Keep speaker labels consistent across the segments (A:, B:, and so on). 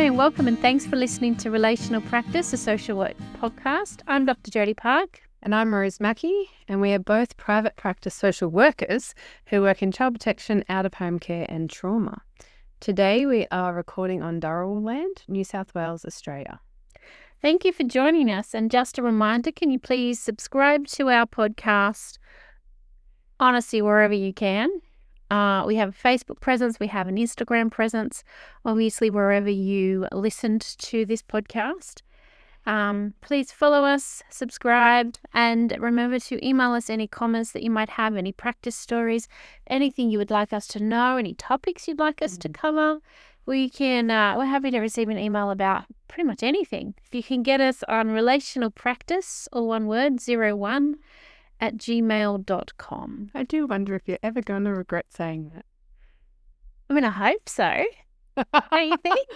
A: and welcome, and thanks for listening to Relational Practice, a social work podcast. I'm Dr. Jodie Park.
B: And I'm Rose Mackey, and we are both private practice social workers who work in child protection, out-of-home care and trauma. Today we are recording on Dharawal land, New South Wales, Australia.
A: Thank you for joining us. And just a reminder, can you please subscribe to our podcast, honestly, wherever you can. We have a Facebook presence. We have an Instagram presence, obviously, wherever you listened to this podcast. Please follow us, subscribe, and remember to email us any comments that you might have, any practice stories, anything you would like us to know, any topics you'd like us to cover. We're happy to receive an email about pretty much anything. You can get us on relational practice, or one word, 01 @gmail.com.
B: I do wonder if you're ever going to regret saying that.
A: I mean, I hope so. Don't you think?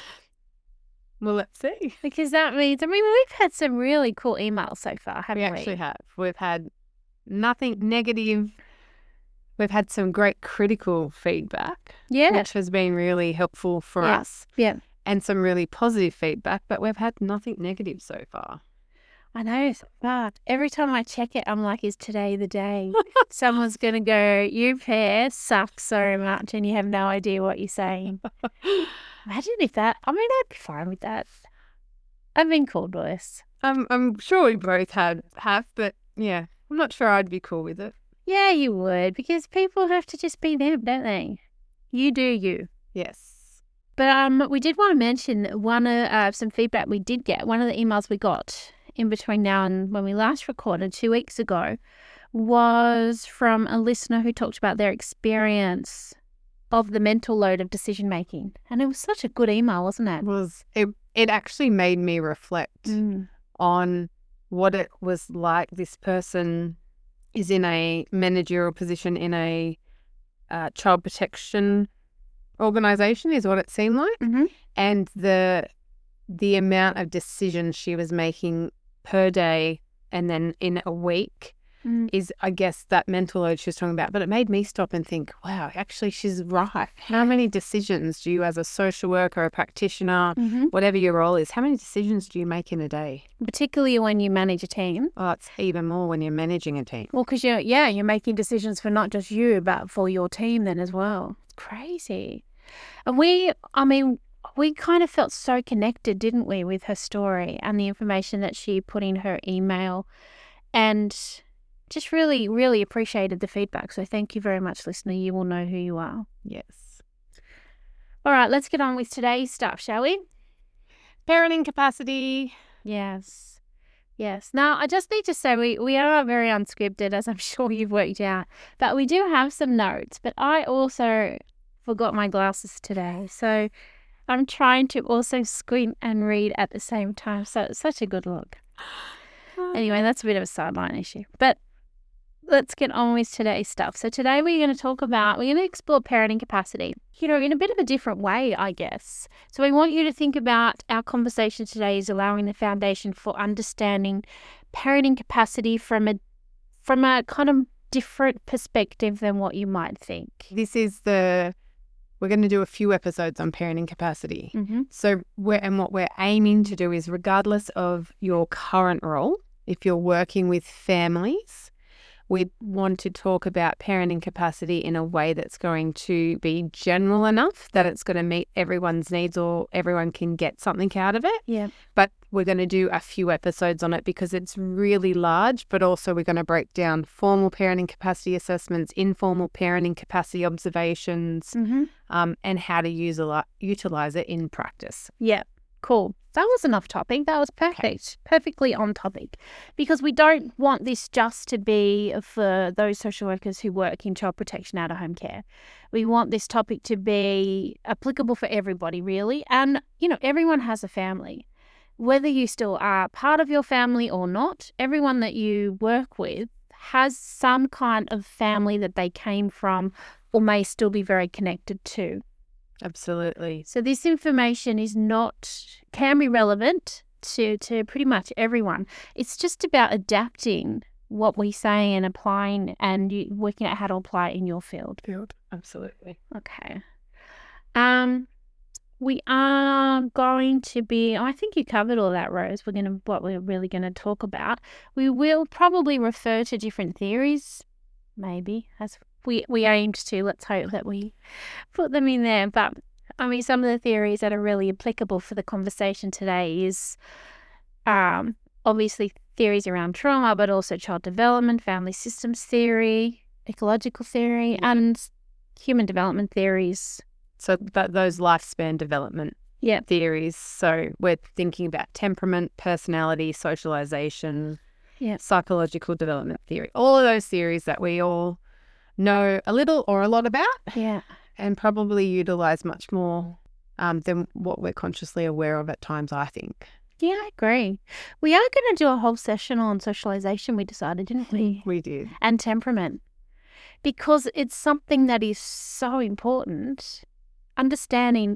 B: Well, let's see.
A: Because that means, we've had some really cool emails so far, haven't we?
B: We actually have. We've had nothing negative. We've had some great critical feedback, which has been really helpful for us.
A: Yeah.
B: And some really positive feedback, but we've had nothing negative so far.
A: I know, but every time I check it, I'm like, is today the day? Someone's going to go, your pair sucks so much and you have no idea what you're saying. Imagine if I'd be fine with that. I've been called worse.
B: I'm sure we both have, but yeah, I'm not sure I'd be cool with it.
A: Yeah, you would, because people have to just be them, don't they? You do you.
B: Yes.
A: But we did want to mention some feedback we did get. One of the emails we got in between now and when we last recorded 2 weeks ago was from a listener who talked about their experience of the mental load of decision making. And it was such a good email, wasn't it?
B: It actually made me reflect on what it was like. This person is in a managerial position in a child protection organisation, is what it seemed like.
A: Mm-hmm.
B: And the amount of decisions she was making per day and then in a week is, I guess, that mental load she was talking about. But it made me stop and think, wow, actually she's right. How many decisions do you, as a social worker, a practitioner, whatever your role is, how many decisions do you make in a day?
A: Particularly when you manage a team.
B: Oh, it's even more when you're managing a team.
A: Well, because you're making decisions for not just you, but for your team then as well. It's crazy. And we kind of felt so connected, didn't we, with her story and the information that she put in her email, and just really, really appreciated the feedback. So thank you very much, listener. You will know who you are.
B: Yes.
A: All right, let's get on with today's stuff, shall we?
B: Parenting capacity.
A: Yes. Now, I just need to say we are very unscripted, as I'm sure you've worked out, but we do have some notes. But I also forgot my glasses today, so I'm trying to also squint and read at the same time. So it's such a good look. Anyway, that's a bit of a sideline issue. But let's get on with today's stuff. So today we're going to explore parenting capacity, in a bit of a different way, I guess. So we want you to think about our conversation today is allowing the foundation for understanding parenting capacity from a kind of different perspective than what you might think.
B: We're going to do a few episodes on parenting capacity.
A: Mm-hmm.
B: So what we're aiming to do is, regardless of your current role, if you're working with families, we want to talk about parenting capacity in a way that's going to be general enough that it's going to meet everyone's needs or everyone can get something out of it.
A: Yeah.
B: But we're going to do a few episodes on it because it's really large, but also we're going to break down formal parenting capacity assessments, informal parenting capacity observations, and how to utilize it in practice.
A: Yeah. Cool. That was enough topic. That was perfect. Okay. Perfectly on topic. Because we don't want this just to be for those social workers who work in child protection, out of home care. We want this topic to be applicable for everybody, really. And, everyone has a family. Whether you still are part of your family or not, everyone that you work with has some kind of family that they came from or may still be very connected to.
B: Absolutely.
A: So this information can be relevant to pretty much everyone. It's just about adapting what we say and applying and working out how to apply it in your field.
B: Absolutely.
A: Okay. we are going to be, I think you covered all that, Rose. What we're really going to talk about. We will probably refer to different theories, maybe, as we aimed to. Let's hope that we put them in there. But I mean, some of the theories that are really applicable for the conversation today is obviously theories around trauma, but also child development, family systems theory, ecological theory, and human development theories.
B: So those lifespan development theories. So we're thinking about temperament, personality, socialization, psychological development theory. All of those theories that we all know a little or a lot about.
A: Yeah.
B: And probably utilize much more than what we're consciously aware of at times, I think.
A: Yeah, I agree. We are going to do a whole session on socialization, we decided, didn't we?
B: We did.
A: And temperament. Because it's something that is so important. Understanding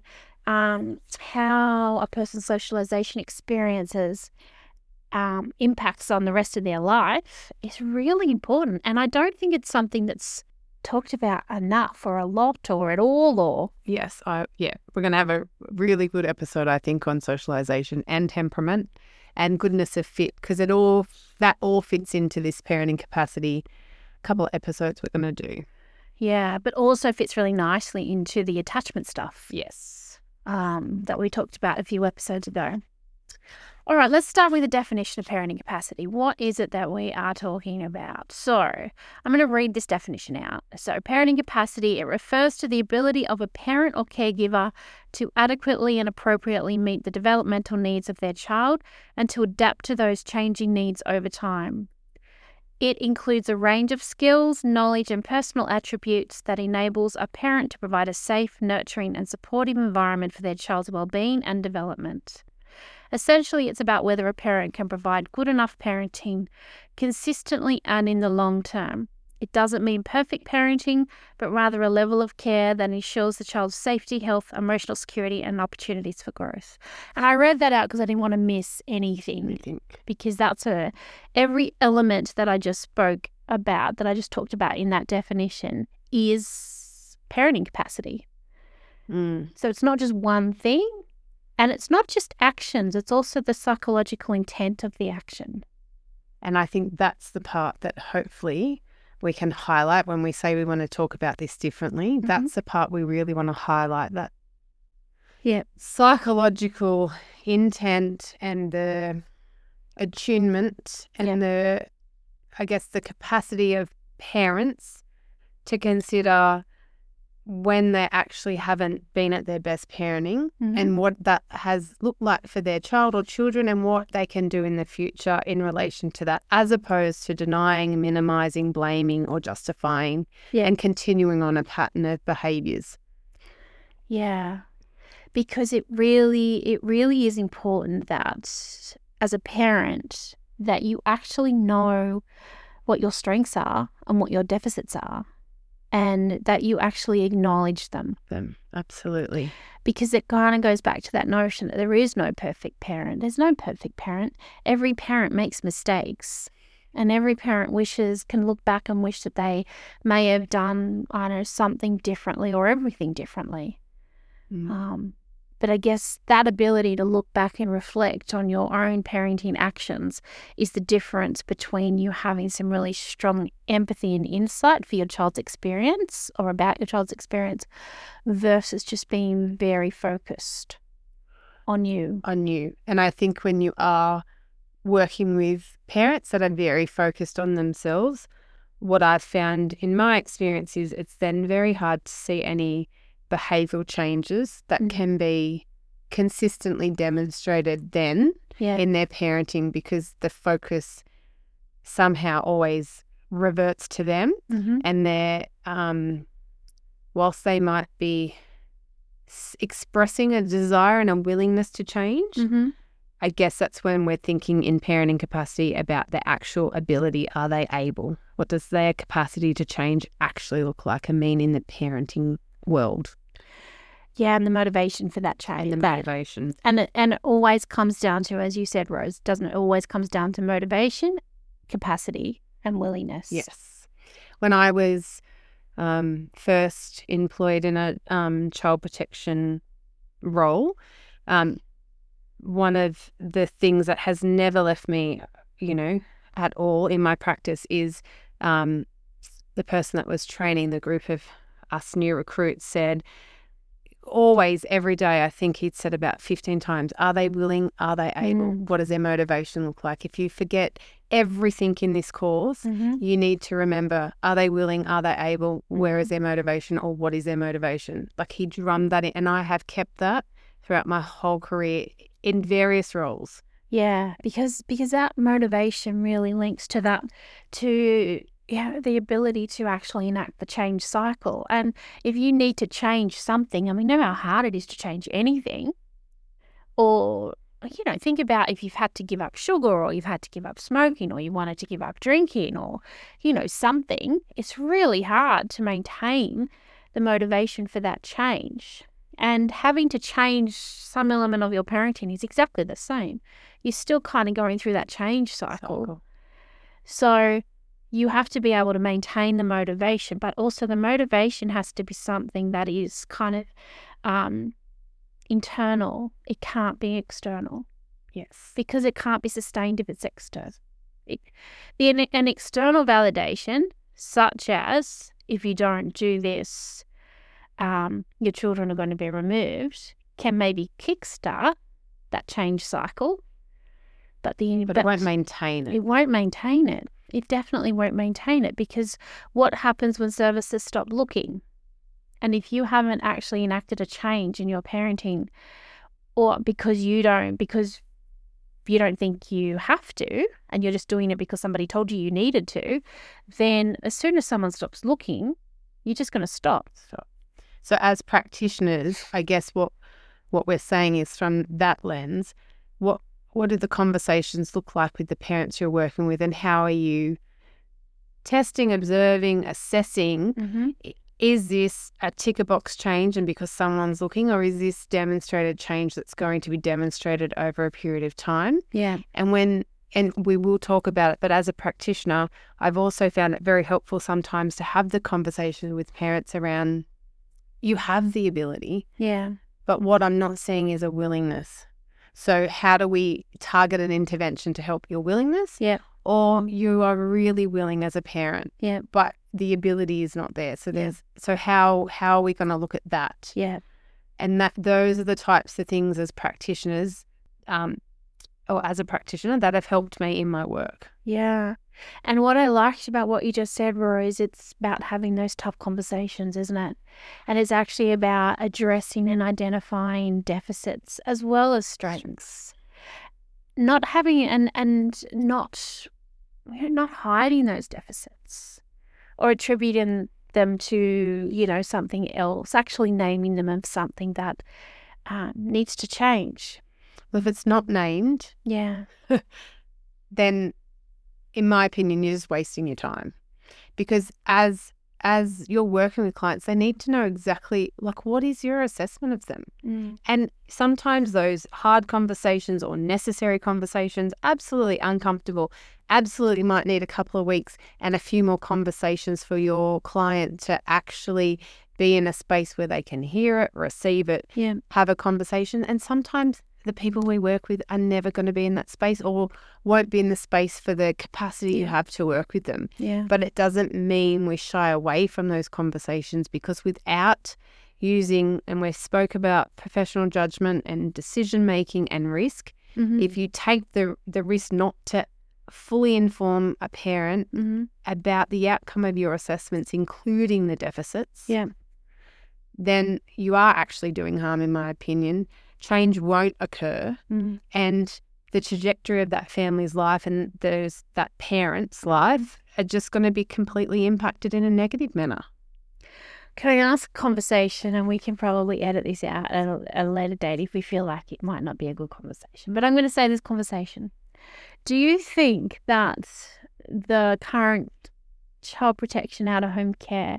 A: how a person's socialization experiences impacts on the rest of their life is really important. And I don't think it's something that's talked about enough or a lot or at all. Or
B: yes, we're going to have a really good episode, I think, on socialization and temperament and goodness of fit, because that all fits into this parenting capacity couple of episodes we're going to do.
A: Yeah, but also fits really nicely into the attachment stuff.
B: Yes.
A: That we talked about a few episodes ago. All right, let's start with the definition of parenting capacity. What is it that we are talking about? So I'm going to read this definition out. So parenting capacity, it refers to the ability of a parent or caregiver to adequately and appropriately meet the developmental needs of their child and to adapt to those changing needs over time. It includes a range of skills, knowledge, and personal attributes that enables a parent to provide a safe, nurturing, and supportive environment for their child's well-being and development. Essentially, it's about whether a parent can provide good enough parenting consistently and in the long term. It doesn't mean perfect parenting, but rather a level of care that ensures the child's safety, health, emotional security, and opportunities for growth. And I read that out because I didn't want to miss anything. Because that's every element that I just spoke about, that I just talked about in that definition, is parenting capacity. So it's not just one thing, and it's not just actions, it's also the psychological intent of the action.
B: And I think that's the part that hopefully we can highlight when we say we want to talk about this differently. Mm-hmm. That's the part we really want to highlight, that psychological intent and the attunement and the capacity of parents to consider when they actually haven't been at their best parenting and what that has looked like for their child or children and what they can do in the future in relation to that, as opposed to denying, minimizing, blaming or justifying and continuing on a pattern of behaviors.
A: Yeah, because it really is important that as a parent that you actually know what your strengths are and what your deficits are, and that you actually acknowledge them.
B: Absolutely.
A: Because it kind of goes back to that notion that there is no perfect parent. There's no perfect parent. Every parent makes mistakes. And every parent can look back and wish that they may have done, something differently or everything differently. But I guess that ability to look back and reflect on your own parenting actions is the difference between you having some really strong empathy and insight for your child's experience or about your child's experience versus just being very focused on you.
B: And I think when you are working with parents that are very focused on themselves, what I've found in my experience is it's then very hard to see any behavioural changes that can be consistently demonstrated then in their parenting, because the focus somehow always reverts to them and they're whilst they might be expressing a desire and a willingness to change, I guess that's when we're thinking in parenting capacity about the actual ability. Are they able? What does their capacity to change actually look like and mean in the parenting world?
A: Yeah, and the motivation for that change.
B: And the motivation.
A: And it always comes down to, as you said, Rose, doesn't it always comes down to motivation, capacity, and willingness?
B: Yes. When I was first employed in a child protection role. One of the things that has never left me, at all in my practice is the person that was training the group of us new recruits said, always, every day, I think he'd said about 15 times, are they willing? Are they able? What does their motivation look like? If you forget everything in this course, you need to remember, are they willing? Are they able? Where is their motivation, or what is their motivation? Like, he drummed that in, and I have kept that throughout my whole career in various roles.
A: Yeah, because that motivation really links to that, to the ability to actually enact the change cycle. And if you need to change something, I mean, know how hard it is to change anything. Or, think about if you've had to give up sugar, or you've had to give up smoking, or you wanted to give up drinking, or, something. It's really hard to maintain the motivation for that change. And having to change some element of your parenting is exactly the same. You're still kind of going through that change cycle. So you have to be able to maintain the motivation, but also the motivation has to be something that is kind of internal. It can't be external.
B: Yes.
A: Because it can't be sustained if it's external. An external validation, such as if you don't do this, your children are going to be removed, can maybe kickstart that change cycle. But it
B: won't maintain it.
A: It won't maintain it. It definitely won't maintain it, because what happens when services stop looking? And if you haven't actually enacted a change in your parenting, or because you don't think you have to, and you're just doing it because somebody told you needed to, then as soon as someone stops looking, you're just going to stop.
B: So as practitioners, I guess what we're saying is, from that lens, what do the conversations look like with the parents you're working with, and how are you testing, observing, assessing? Is this a ticker box change and because someone's looking, or is this demonstrated change that's going to be demonstrated over a period of time?
A: Yeah.
B: And we will talk about it, but as a practitioner, I've also found it very helpful sometimes to have the conversation with parents around, you have the ability.
A: Yeah.
B: But what I'm not seeing is a willingness. So how do we target an intervention to help your willingness?
A: Yeah.
B: Or you are really willing as a parent,
A: yeah,
B: but the ability is not there. So how are we going to look at that?
A: Yeah.
B: And those are the types of things as practitioners, or as a practitioner, that have helped me in my work.
A: Yeah. And what I liked about what you just said, Rory, is it's about having those tough conversations, isn't it? And it's actually about addressing and identifying deficits as well as strengths. Not having and not hiding those deficits or attributing them to, something else, actually naming them as something that needs to change.
B: Well, if it's not named,
A: yeah,
B: then in my opinion, you're just wasting your time, because as you're working with clients, they need to know exactly, like, what is your assessment of them? And sometimes those hard conversations or necessary conversations, absolutely uncomfortable, absolutely might need a couple of weeks and a few more conversations for your client to actually be in a space where they can hear it, receive it, have a conversation. And sometimes the people we work with are never going to be in that space, or won't be in the space for the capacity you have to work with them.
A: Yeah.
B: But it doesn't mean we shy away from those conversations, because without using, and we spoke about professional judgment and decision making and risk, if you take the risk not to fully inform a parent about the outcome of your assessments, including the deficits, then you are actually doing harm, in my opinion. Change won't occur, and the trajectory of that family's life and that parent's life are just going to be completely impacted in a negative manner.
A: Can I ask a conversation, and we can probably edit this out at a later date if we feel like it might not be a good conversation, but I'm going to say this conversation. Do you think that the current child protection out of home care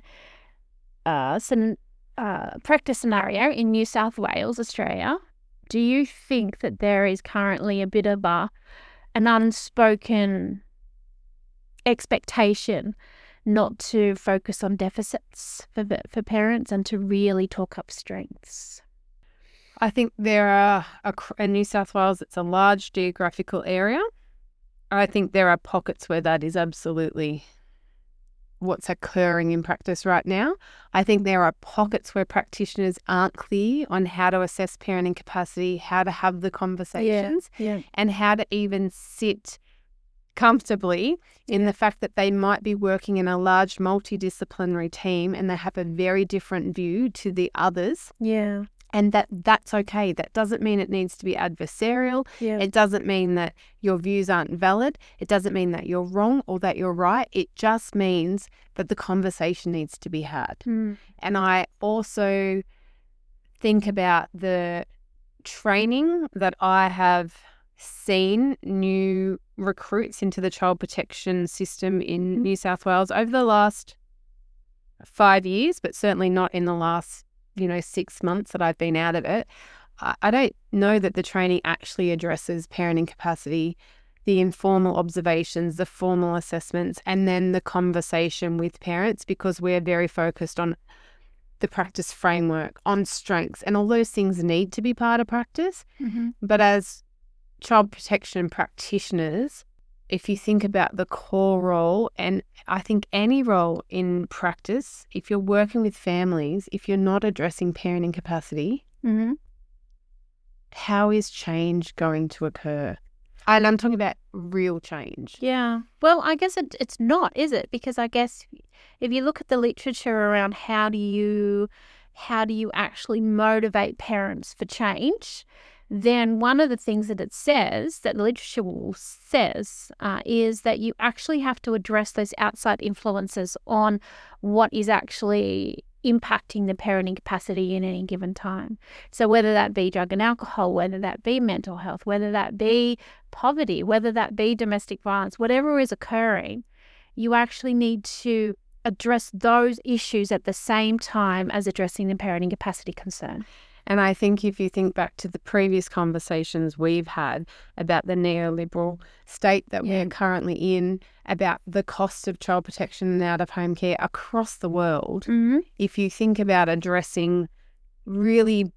A: practice scenario in New South Wales, Australia, do you think that there is currently a bit of an unspoken expectation not to focus on deficits for parents and to really talk up strengths?
B: I think there are, in New South Wales, it's a large geographical area. I think there are pockets where that is absolutely what's occurring in practice right now. I think there are pockets where practitioners aren't clear on how to assess parenting capacity, how to have the conversations, and how to even sit comfortably in the fact that they might be working in a large multidisciplinary team and they have a very different view to the others.
A: Yeah.
B: And that's okay. That doesn't mean it needs to be adversarial.
A: Yeah.
B: It doesn't mean that your views aren't valid. It doesn't mean that you're wrong or that you're right. It just means that the conversation needs to be had.
A: Mm.
B: And I also think about the training that I have seen new recruits into the child protection system in New South Wales over the last 5 years, but certainly not in the last 6 months that I've been out of it. I don't know that the training actually addresses parenting capacity, the informal observations, the formal assessments, and then the conversation with parents, because we're very focused on the practice framework, on strengths, and all those things need to be part of practice.
A: Mm-hmm.
B: But as child protection practitioners, if you think about the core role, and I think any role in practice, if you're working with families, if you're not addressing parenting capacity,
A: Mm-hmm.
B: how is change going to occur? And I'm talking about real change.
A: Yeah. Well, I guess it's not, is it? Because I guess if you look at the literature around how do you actually motivate parents for change, then one of the things that it says, that the literature says, is that you actually have to address those outside influences on what is actually impacting the parenting capacity in any given time. So whether that be drug and alcohol, whether that be mental health, whether that be poverty, whether that be domestic violence, whatever is occurring, you actually need to address those issues at the same time as addressing the parenting capacity concern.
B: And I think if you think back to the previous conversations we've had about the neoliberal state that we're currently in, about the cost of child protection and out-of-home care across the world, if you think about addressing really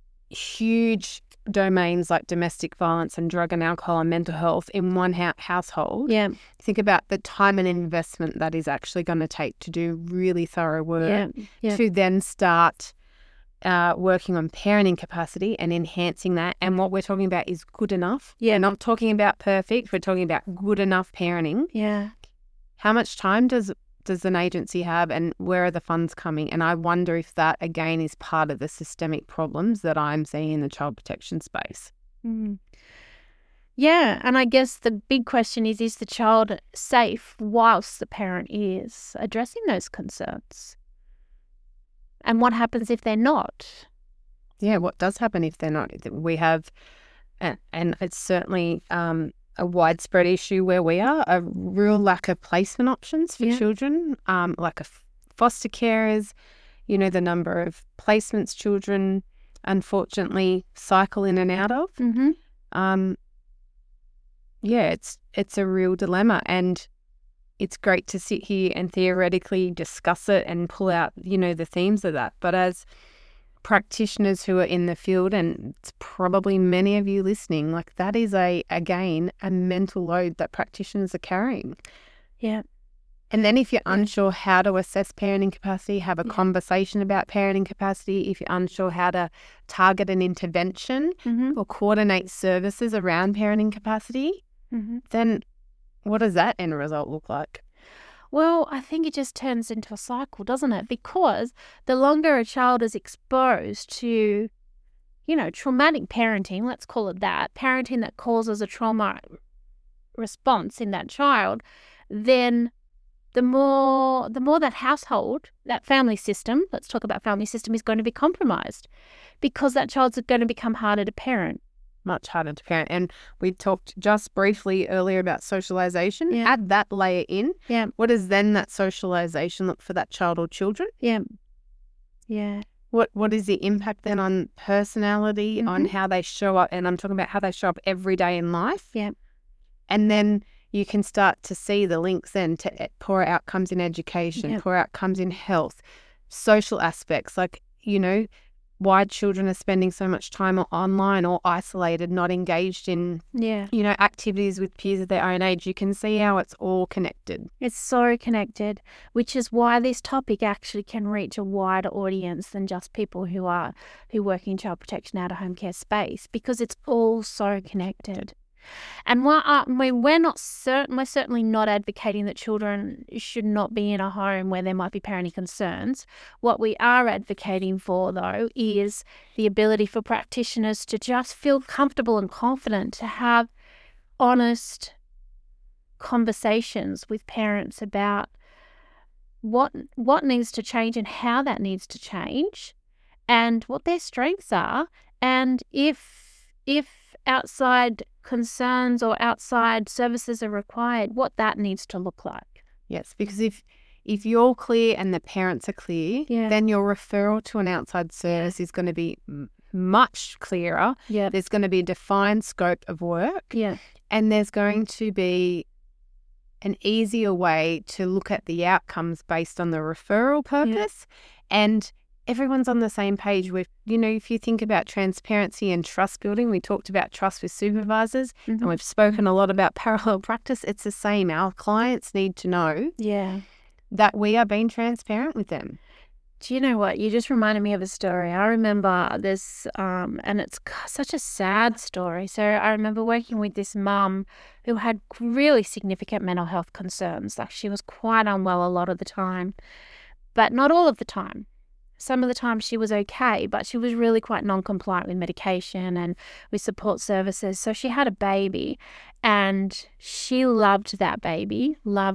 B: huge domains like domestic violence and drug and alcohol and mental health in one household, think about the time and investment that is actually going to take to do really thorough work to then start working on parenting capacity and enhancing that. And what we're talking about is good enough. We're not talking about perfect. We're talking about good enough parenting. How much time does an agency have, and where are the funds coming? And I wonder if that, again, is part of the systemic problems that I'm seeing in the child protection space.
A: Yeah, and I guess the big question is the child safe whilst the parent is addressing those concerns? And what happens if they're not?
B: Yeah, what does happen if they're not? We have, and it's certainly a widespread issue where we are, a real lack of placement options for children, lack of foster carers, the number of placements children unfortunately cycle in and out of. It's a real dilemma, and it's great to sit here and theoretically discuss it and pull out, the themes of that. But as practitioners who are in the field, and it's probably many of you listening, like that is again a mental load that practitioners are carrying.
A: Yeah.
B: And then if you're unsure how to assess parenting capacity, have a conversation about parenting capacity. If you're unsure how to target an intervention or coordinate services around parenting capacity, then what does that end result look like?
A: Well, I think it just turns into a cycle, doesn't it? Because the longer a child is exposed to, traumatic parenting, let's call it that, parenting that causes a trauma response in that child, then the more that household, that family system, let's talk about family system, is going to be compromised, because that child's going to become harder to parent.
B: Much harder to parent. And we talked just briefly earlier about socialization. Add that layer in. What does then that socialization look for that child or children? What is the impact then on personality, on how they show up? And I'm talking about how they show up every day in life. And then you can start to see the links then to poor outcomes in education, poor outcomes in health, social aspects, like, why children are spending so much time online or isolated, not engaged in, activities with peers of their own age. You can see how it's all connected.
A: It's so connected, which is why this topic actually can reach a wider audience than just people who work in child protection out of home care space, because it's all so connected. And we're certainly not advocating that children should not be in a home where there might be parenting concerns. What we are advocating for, though, is the ability for practitioners to just feel comfortable and confident to have honest conversations with parents about what needs to change and how that needs to change, and what their strengths are, and if outside concerns or outside services are required, what that needs to look like.
B: Yes, because if you're clear and the parents are clear, then your referral to an outside service is going to be much clearer.
A: Yeah.
B: There's going to be a defined scope of work.
A: Yeah.
B: And there's going to be an easier way to look at the outcomes based on the referral purpose. And everyone's on the same page with, if you think about transparency and trust building, we talked about trust with supervisors, and we've spoken a lot about parallel practice. It's the same. Our clients need to know that we are being transparent with them.
A: Do you know what? You just reminded me of a story. I remember this, and it's such a sad story. So I remember working with this mum who had really significant mental health concerns. Like, she was quite unwell a lot of the time, but not all of the time. Some of the time she was okay, but she was really quite non-compliant with medication and with support services. So she had a baby, and she loved that baby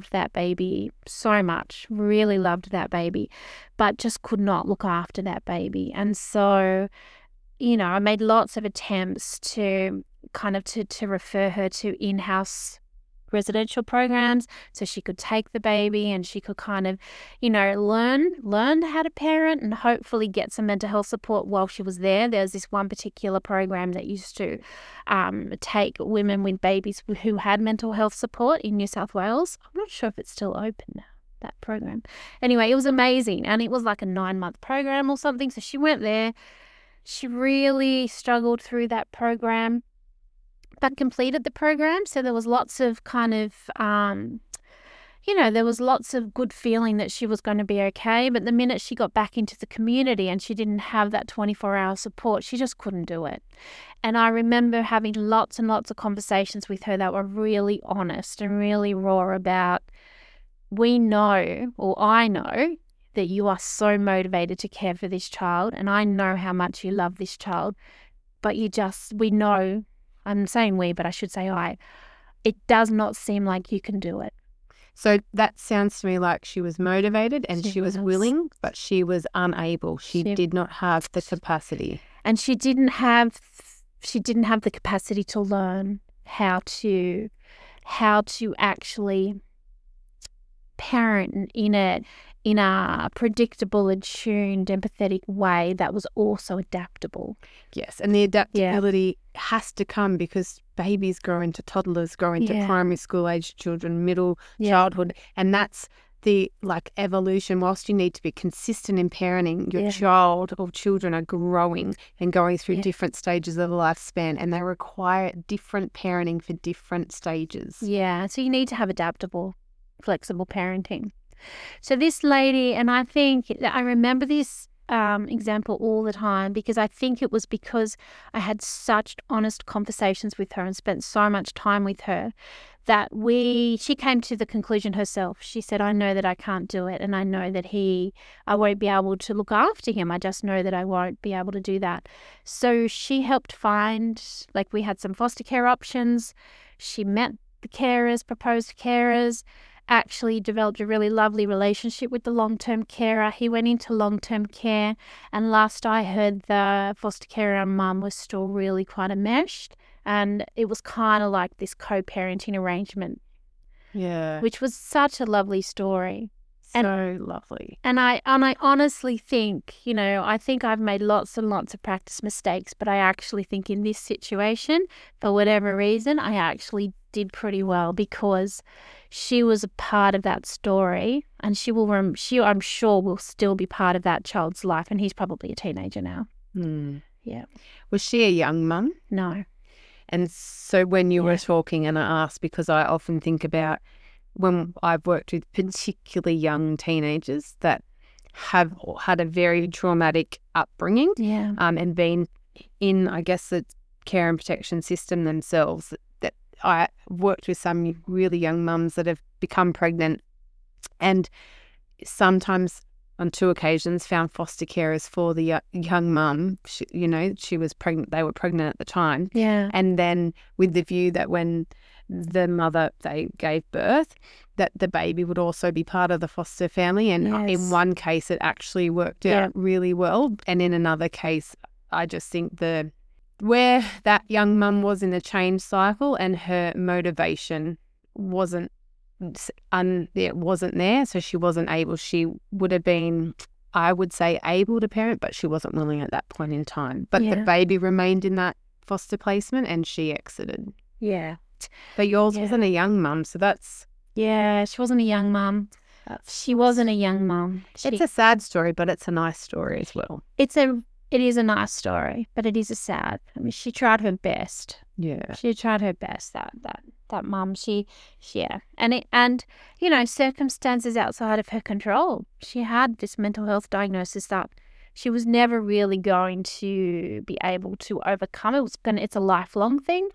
A: so much, really loved that baby, but just could not look after that baby. And so, I made lots of attempts to kind of to refer her to in-house residential programs so she could take the baby and she could kind of, learn how to parent and hopefully get some mental health support while she was there. There's this one particular program that used to take women with babies who had mental health support in New South Wales. I'm not sure if it's still open now, that program. Anyway, it was amazing, and it was like a 9-month program or something. So she went there. She really struggled through that program, but completed the program. So there was lots of kind of, there was lots of good feeling that she was going to be okay. But the minute she got back into the community and she didn't have that 24-hour support, she just couldn't do it. And I remember having lots and lots of conversations with her that were really honest and really raw about, I know that you are so motivated to care for this child, and I know how much you love this child, but we know, I'm saying we, but I should say it does not seem like you can do it.
B: So that sounds to me like she was motivated and she was willing, but she was unable. She did not have the capacity.
A: And she didn't have the capacity to learn how to actually parent in a predictable, attuned, empathetic way that was also adaptable.
B: Yes, and the adaptability has to come because babies grow into toddlers, grow into primary school age children, middle childhood, and that's the evolution. Whilst you need to be consistent in parenting, your child or children are growing and going through different stages of the lifespan, and they require different parenting for different stages.
A: Yeah, so you need to have adaptable, flexible parenting. So this lady, and I remember this example all the time because I think it was because I had such honest conversations with her and spent so much time with her that she came to the conclusion herself. She said, I know that I can't do it, and I know that I won't be able to look after him. I just know that I won't be able to do that. So she helped find, we had some foster care options. She met the carers, proposed carers, actually developed a really lovely relationship with the long-term carer. He went into long-term care, and last I heard, the foster carer mum was still really quite enmeshed, and it was kind of like this co-parenting arrangement.
B: Yeah.
A: Which was such a lovely story.
B: So lovely.
A: And I honestly think, I think I've made lots and lots of practice mistakes, but I actually think in this situation, for whatever reason, I actually did pretty well because she was a part of that story, and I'm sure will still be part of that child's life, and he's probably a teenager now. Yeah.
B: Was she a young mum?
A: No.
B: And so when you were talking, and I asked because I often think about when I've worked with particularly young teenagers that have had a very traumatic upbringing and been in, I guess, the care and protection system themselves, that I worked with some really young mums that have become pregnant and sometimes on 2 occasions found foster carers for the young mum. She was pregnant, they were pregnant at the time.
A: Yeah.
B: And then with the view that when the mother, they gave birth, that the baby would also be part of the foster family. And in one case, it actually worked out really well. And in another case, I just think where that young mum was in the change cycle and her motivation wasn't there, so she wasn't able. She would have been, I would say, able to parent, but she wasn't willing at that point in time. But the baby remained in that foster placement and she exited.
A: Yeah.
B: But yours wasn't a young mum, so that's...
A: Yeah, she wasn't a young mum. She wasn't a young mum.
B: It's a sad story, but it's a nice story as well.
A: It is a nice story, but it is a sad. I mean, she tried her best.
B: Yeah.
A: She tried her best, that mum. And circumstances outside of her control. She had this mental health diagnosis that she was never really going to be able to overcome. It's a lifelong thing.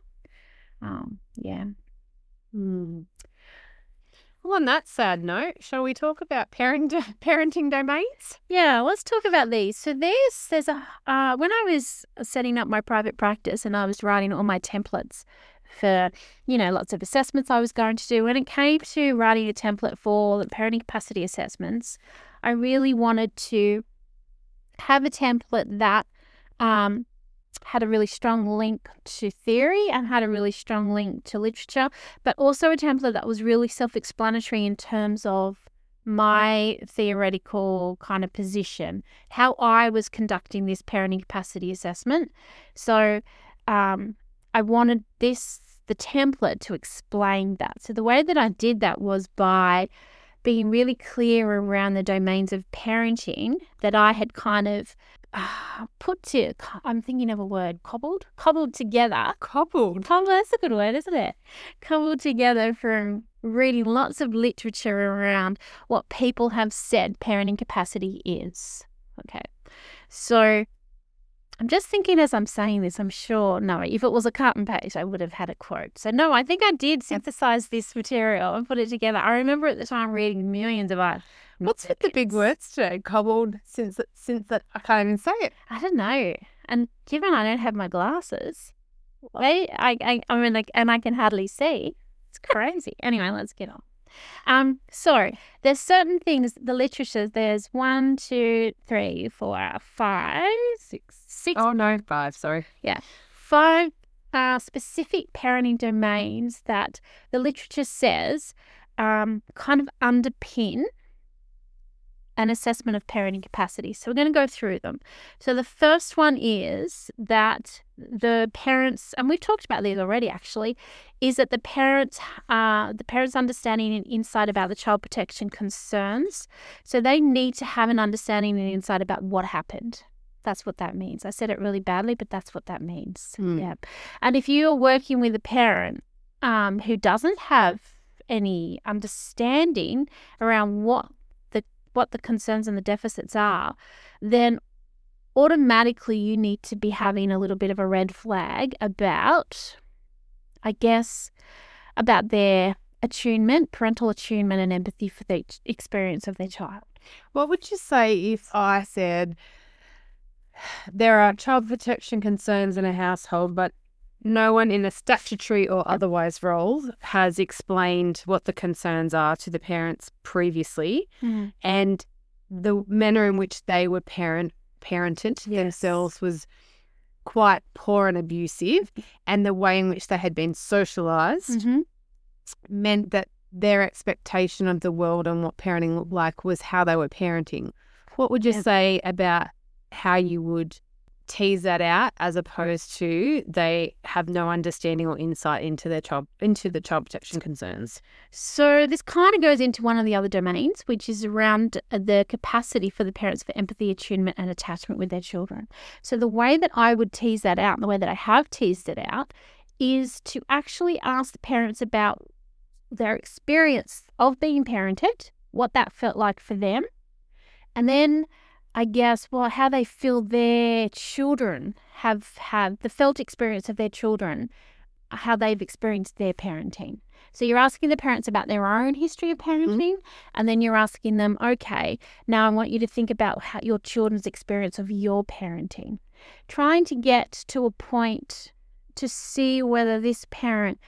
B: Well, on that sad note, shall we talk about parenting domains?
A: Yeah, let's talk about these. So there's when I was setting up my private practice and I was writing all my templates for, lots of assessments I was going to do, when it came to writing a template for the parenting capacity assessments, I really wanted to have a template that had a really strong link to theory and had a really strong link to literature, but also a template that was really self-explanatory in terms of my theoretical kind of position, how I was conducting this parenting capacity assessment. So I wanted the template to explain that. So the way that I did that was by being really clear around the domains of parenting that I had kind of I'm thinking of a word, cobbled together.
B: Cobbled,
A: that's a good word, isn't it? Cobbled together from reading lots of literature around what people have said parenting capacity is. Okay. So I'm just thinking as I'm saying this, I'm sure, no, if it was a cut and paste, I would have had a quote. So no, I think I did synthesize this material and put it together. I remember at the time reading millions of it.
B: What's with the big words today? Cobbled, since that I can't even say it.
A: I don't know. And given I don't have my glasses, I mean, like, and I can hardly see. It's crazy. Anyway, let's get on. So there's certain things, the literature, there's 1, 2, 3, 4, 5, 6.
B: Oh no, 5, sorry.
A: Yeah. 5 specific parenting domains that the literature says kind of underpin an assessment of parenting capacity. So we're going to go through them. So the first one is that the parents, and we've talked about these already actually, is that the parents' understanding and insight about the child protection concerns. So they need to have an understanding and insight about what happened. That's what that means. I said it really badly, but that's what that means. Yeah. And if you're working with a parent who doesn't have any understanding around what the concerns and the deficits are, then automatically you need to be having a little bit of a red flag about, I guess, about their attunement, parental attunement and empathy for the experience of their child.
B: What would you say if I said there are child protection concerns in a household, but no one in a statutory or otherwise role has explained what the concerns are to the parents previously, and the manner in which they were parented themselves was quite poor and abusive, and the way in which they had been socialized meant that their expectation of the world and what parenting looked like was how they were parenting. What would you say about how you would tease that out as opposed to they have no understanding or insight into the child protection concerns?
A: So this kind of goes into one of the other domains, which is around the capacity for the parents for empathy, attunement, and attachment with their children. So the way that I would tease that out, and the way that I have teased it out, is to actually ask the parents about their experience of being parented, what that felt like for them, and then I guess, how they feel their children have had, the felt experience of their children, how they've experienced their parenting. So you're asking the parents about their own history of parenting, and then you're asking them, okay, now I want you to think about how your children's experience of your parenting. Trying to get to a point to see whether this parent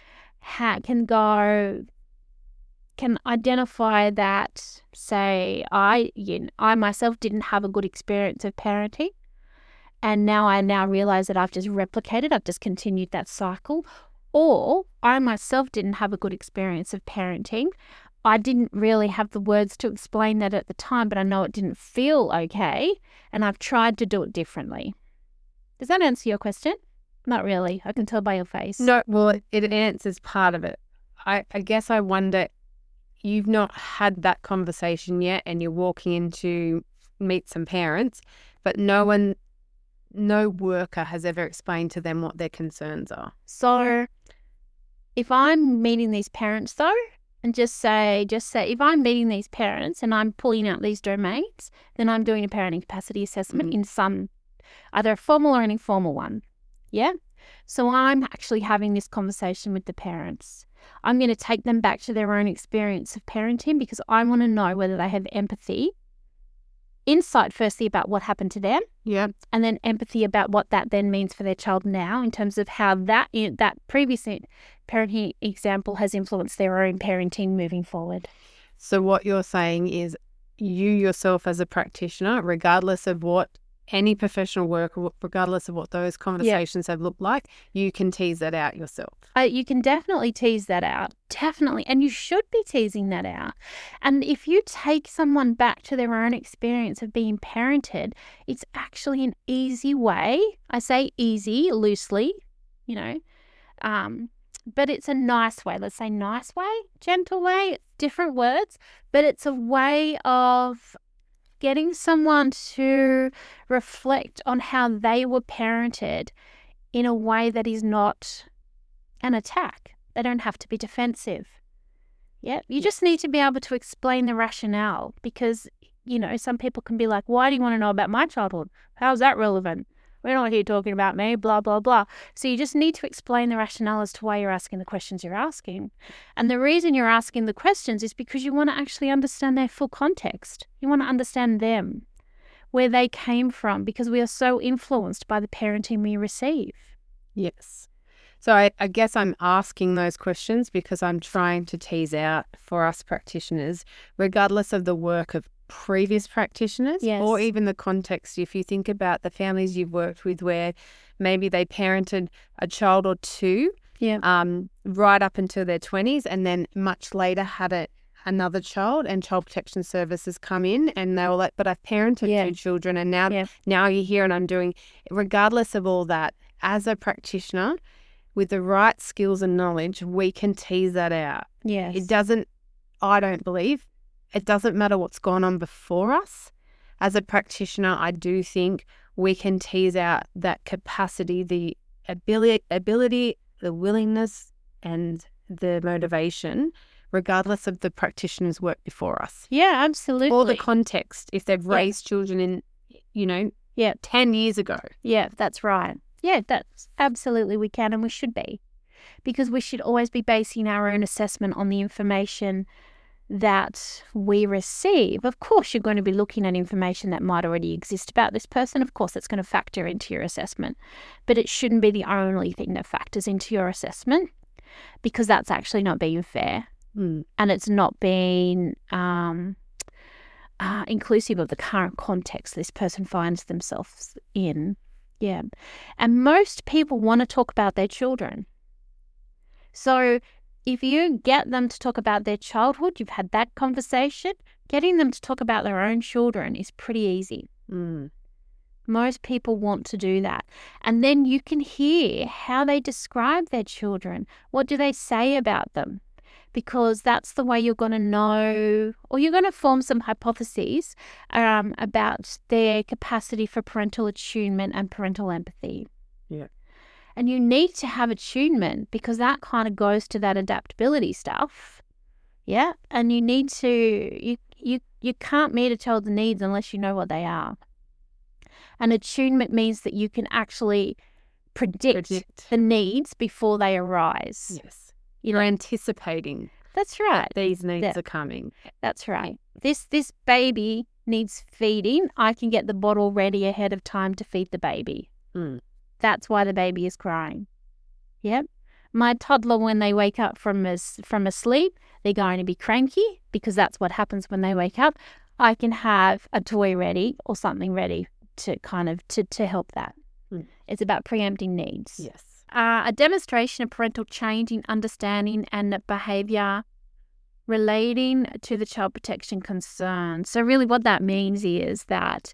A: can identify that, say, I myself didn't have a good experience of parenting, and now I realize that I've just continued that cycle. Or I myself didn't have a good experience of parenting. I didn't really have the words to explain that at the time, but I know it didn't feel okay, and I've tried to do it differently. Does that answer your question? Not really. I can tell by your face.
B: No, well, it answers part of it. I guess I wonder, you've not had that conversation yet and you're walking in to meet some parents, but no worker has ever explained to them what their concerns are.
A: So if I'm meeting these parents though, and just say, if I'm meeting these parents and I'm pulling out these domains, then I'm doing a parenting capacity assessment in some, either a formal or an informal one. Yeah. So I'm actually having this conversation with the parents. I'm going to take them back to their own experience of parenting because I want to know whether they have empathy, insight firstly about what happened to them, and then empathy about what that then means for their child now in terms of how that previous parenting example has influenced their own parenting moving forward.
B: So what you're saying is you yourself as a practitioner, regardless of what any professional work, regardless of what those conversations have looked like, you can tease that out yourself.
A: You can definitely tease that out. Definitely. And you should be teasing that out. And if you take someone back to their own experience of being parented, it's actually an easy way. I say easy loosely, but it's a nice way. Let's say nice way, gentle way, different words, but it's a way of getting someone to reflect on how they were parented in a way that is not an attack. They don't have to be defensive. Yeah, you just need to be able to explain the rationale because, some people can be like, why do you want to know about my childhood? How's that relevant? We're not here talking about me, blah, blah, blah. So you just need to explain the rationale as to why you're asking the questions you're asking. And the reason you're asking the questions is because you want to actually understand their full context. You want to understand them, where they came from, because we are so influenced by the parenting we receive.
B: Yes. So I guess I'm asking those questions because I'm trying to tease out for us practitioners, regardless of the work of previous practitioners or even the context. If you think about the families you've worked with where maybe they parented a child or two right up until their 20s and then much later had another child and Child Protection Services come in and they were like, but I've parented two children and now you're here and I'm doing, regardless of all that, as a practitioner with the right skills and knowledge, we can tease that out.
A: Yes.
B: I don't believe, it doesn't matter what's gone on before us. As a practitioner, I do think we can tease out that capacity, the ability, the willingness, and the motivation, regardless of the practitioner's work before us.
A: Yeah, absolutely.
B: Or the context, if they've raised children in, 10 years ago.
A: Yeah, that's right. Yeah, that's absolutely we can and we should be. Because we should always be basing our own assessment on the information that we receive. Of course, you're going to be looking at information that might already exist about this person. Of course, that's going to factor into your assessment. But it shouldn't be the only thing that factors into your assessment because that's actually not being fair. And it's not being inclusive of the current context this person finds themselves in. Yeah. And most people want to talk about their children. So if you get them to talk about their childhood, you've had that conversation, getting them to talk about their own children is pretty easy. Most people want to do that. And then you can hear how they describe their children. What do they say about them? Because that's the way you're going to know, or you're going to form some hypotheses about their capacity for parental attunement and parental empathy.
B: Yeah.
A: And you need to have attunement because that kind of goes to that adaptability stuff. Yeah. And you need to, you can't meet a child's needs unless you know what they are. And attunement means that you can actually predict the needs before they arise.
B: Yes. You're anticipating.
A: That's right.
B: These needs are coming.
A: That's right. This baby needs feeding. I can get the bottle ready ahead of time to feed the baby. That's why the baby is crying. Yep. My toddler, when they wake up from a sleep, they're going to be cranky because that's what happens when they wake up. I can have a toy ready or something ready to kind of to help that. It's about preempting needs.
B: Yes.
A: A demonstration of parental change in understanding and behaviour relating to the child protection concern. So really what that means is that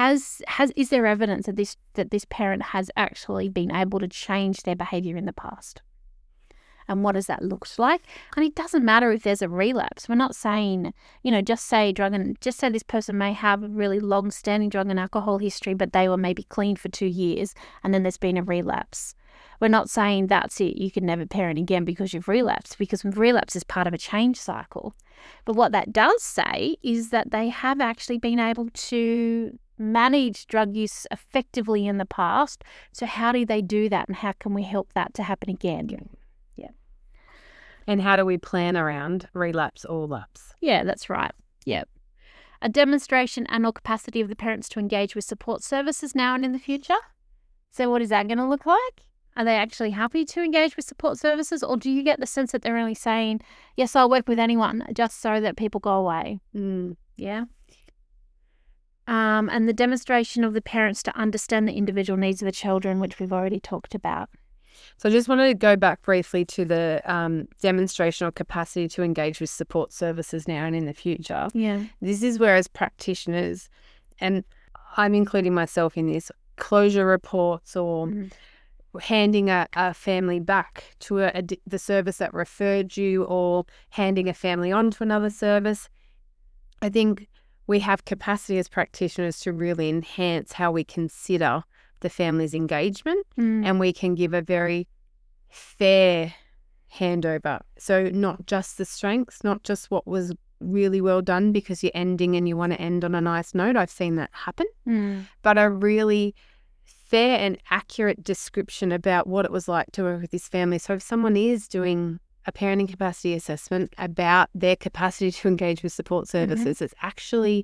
A: is there evidence that this parent has actually been able to change their behaviour in the past? And what does that look like? And it doesn't matter if there's a relapse. We're not saying, just say this person may have a really long-standing drug and alcohol history, but they were maybe clean for 2 years and then there's been a relapse. We're not saying that's it, you can never parent again because you've relapsed, because relapse is part of a change cycle. But what that does say is that they have actually been able to manage drug use effectively in the past. So how do they do that and how can we help that to happen again? Yeah.
B: And how do we plan around relapse or lapse?
A: Yeah, that's right. Yeah. A demonstration and or capacity of the parents to engage with support services now and in the future. So what is that going to look like? Are they actually happy to engage with support services, or do you get the sense that they're only saying, yes, I'll work with anyone just so that people go away? Yeah. And the demonstration of the parents to understand the individual needs of the children, which we've already talked about.
B: So I just wanted to go back briefly to the demonstration or capacity to engage with support services now and in the future.
A: Yeah.
B: This is where, as practitioners, and I'm including myself in this, closure reports or handing a family back to the service that referred you, or handing a family on to another service. I think we have capacity as practitioners to really enhance how we consider the family's engagement, and we can give a very fair handover. So not just the strengths, not just what was really well done because you're ending and you want to end on a nice note. I've seen that happen. But a really fair and accurate description about what it was like to work with this family. So if someone is doing a parenting capacity assessment about their capacity to engage with support services, it's actually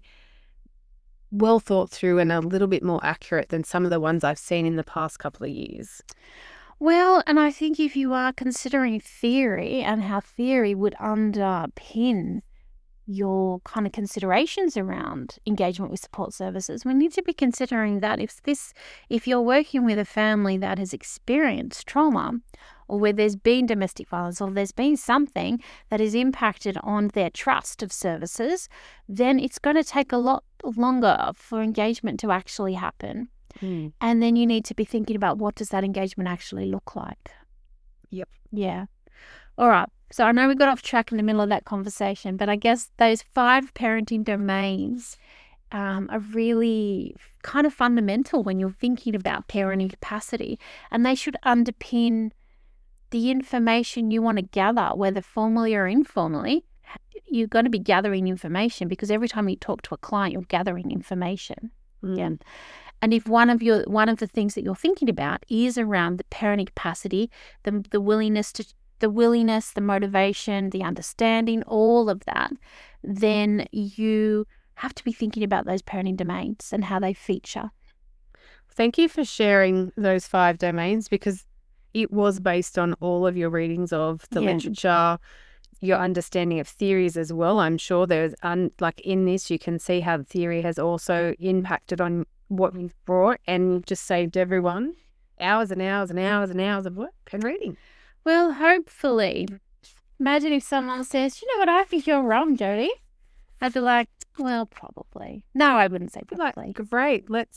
B: well thought through and a little bit more accurate than some of the ones I've seen in the past couple of years.
A: Well, and I think if you are considering theory and how theory would underpin your kind of considerations around engagement with support services, we need to be considering that if you're working with a family that has experienced trauma, or where there's been domestic violence, or there's been something that has impacted on their trust of services, then it's going to take a lot longer for engagement to actually happen. And then you need to be thinking about, what does that engagement actually look like?
B: Yep.
A: Yeah. All right. So I know we got off track in the middle of that conversation, but I guess those 5 parenting domains are really kind of fundamental when you're thinking about parenting capacity, and they should underpin the information you want to gather, whether formally or informally. You're going to be gathering information because every time you talk to a client, you're gathering information. Yeah. And if one of the things that you're thinking about is around the parenting capacity, the willingness, the motivation, the understanding, all of that, then you have to be thinking about those parenting domains and how they feature.
B: Thank you for sharing those 5 domains, because it was based on all of your readings of the literature, your understanding of theories as well. I'm sure there's, like in this, you can see how the theory has also impacted on what we've brought and just saved everyone hours and hours and hours and hours of work and reading.
A: Well, hopefully. Imagine if someone says, you know what, I think you're wrong, Jody. I'd be like, well, probably. No, I wouldn't say probably.
B: Like, great, let's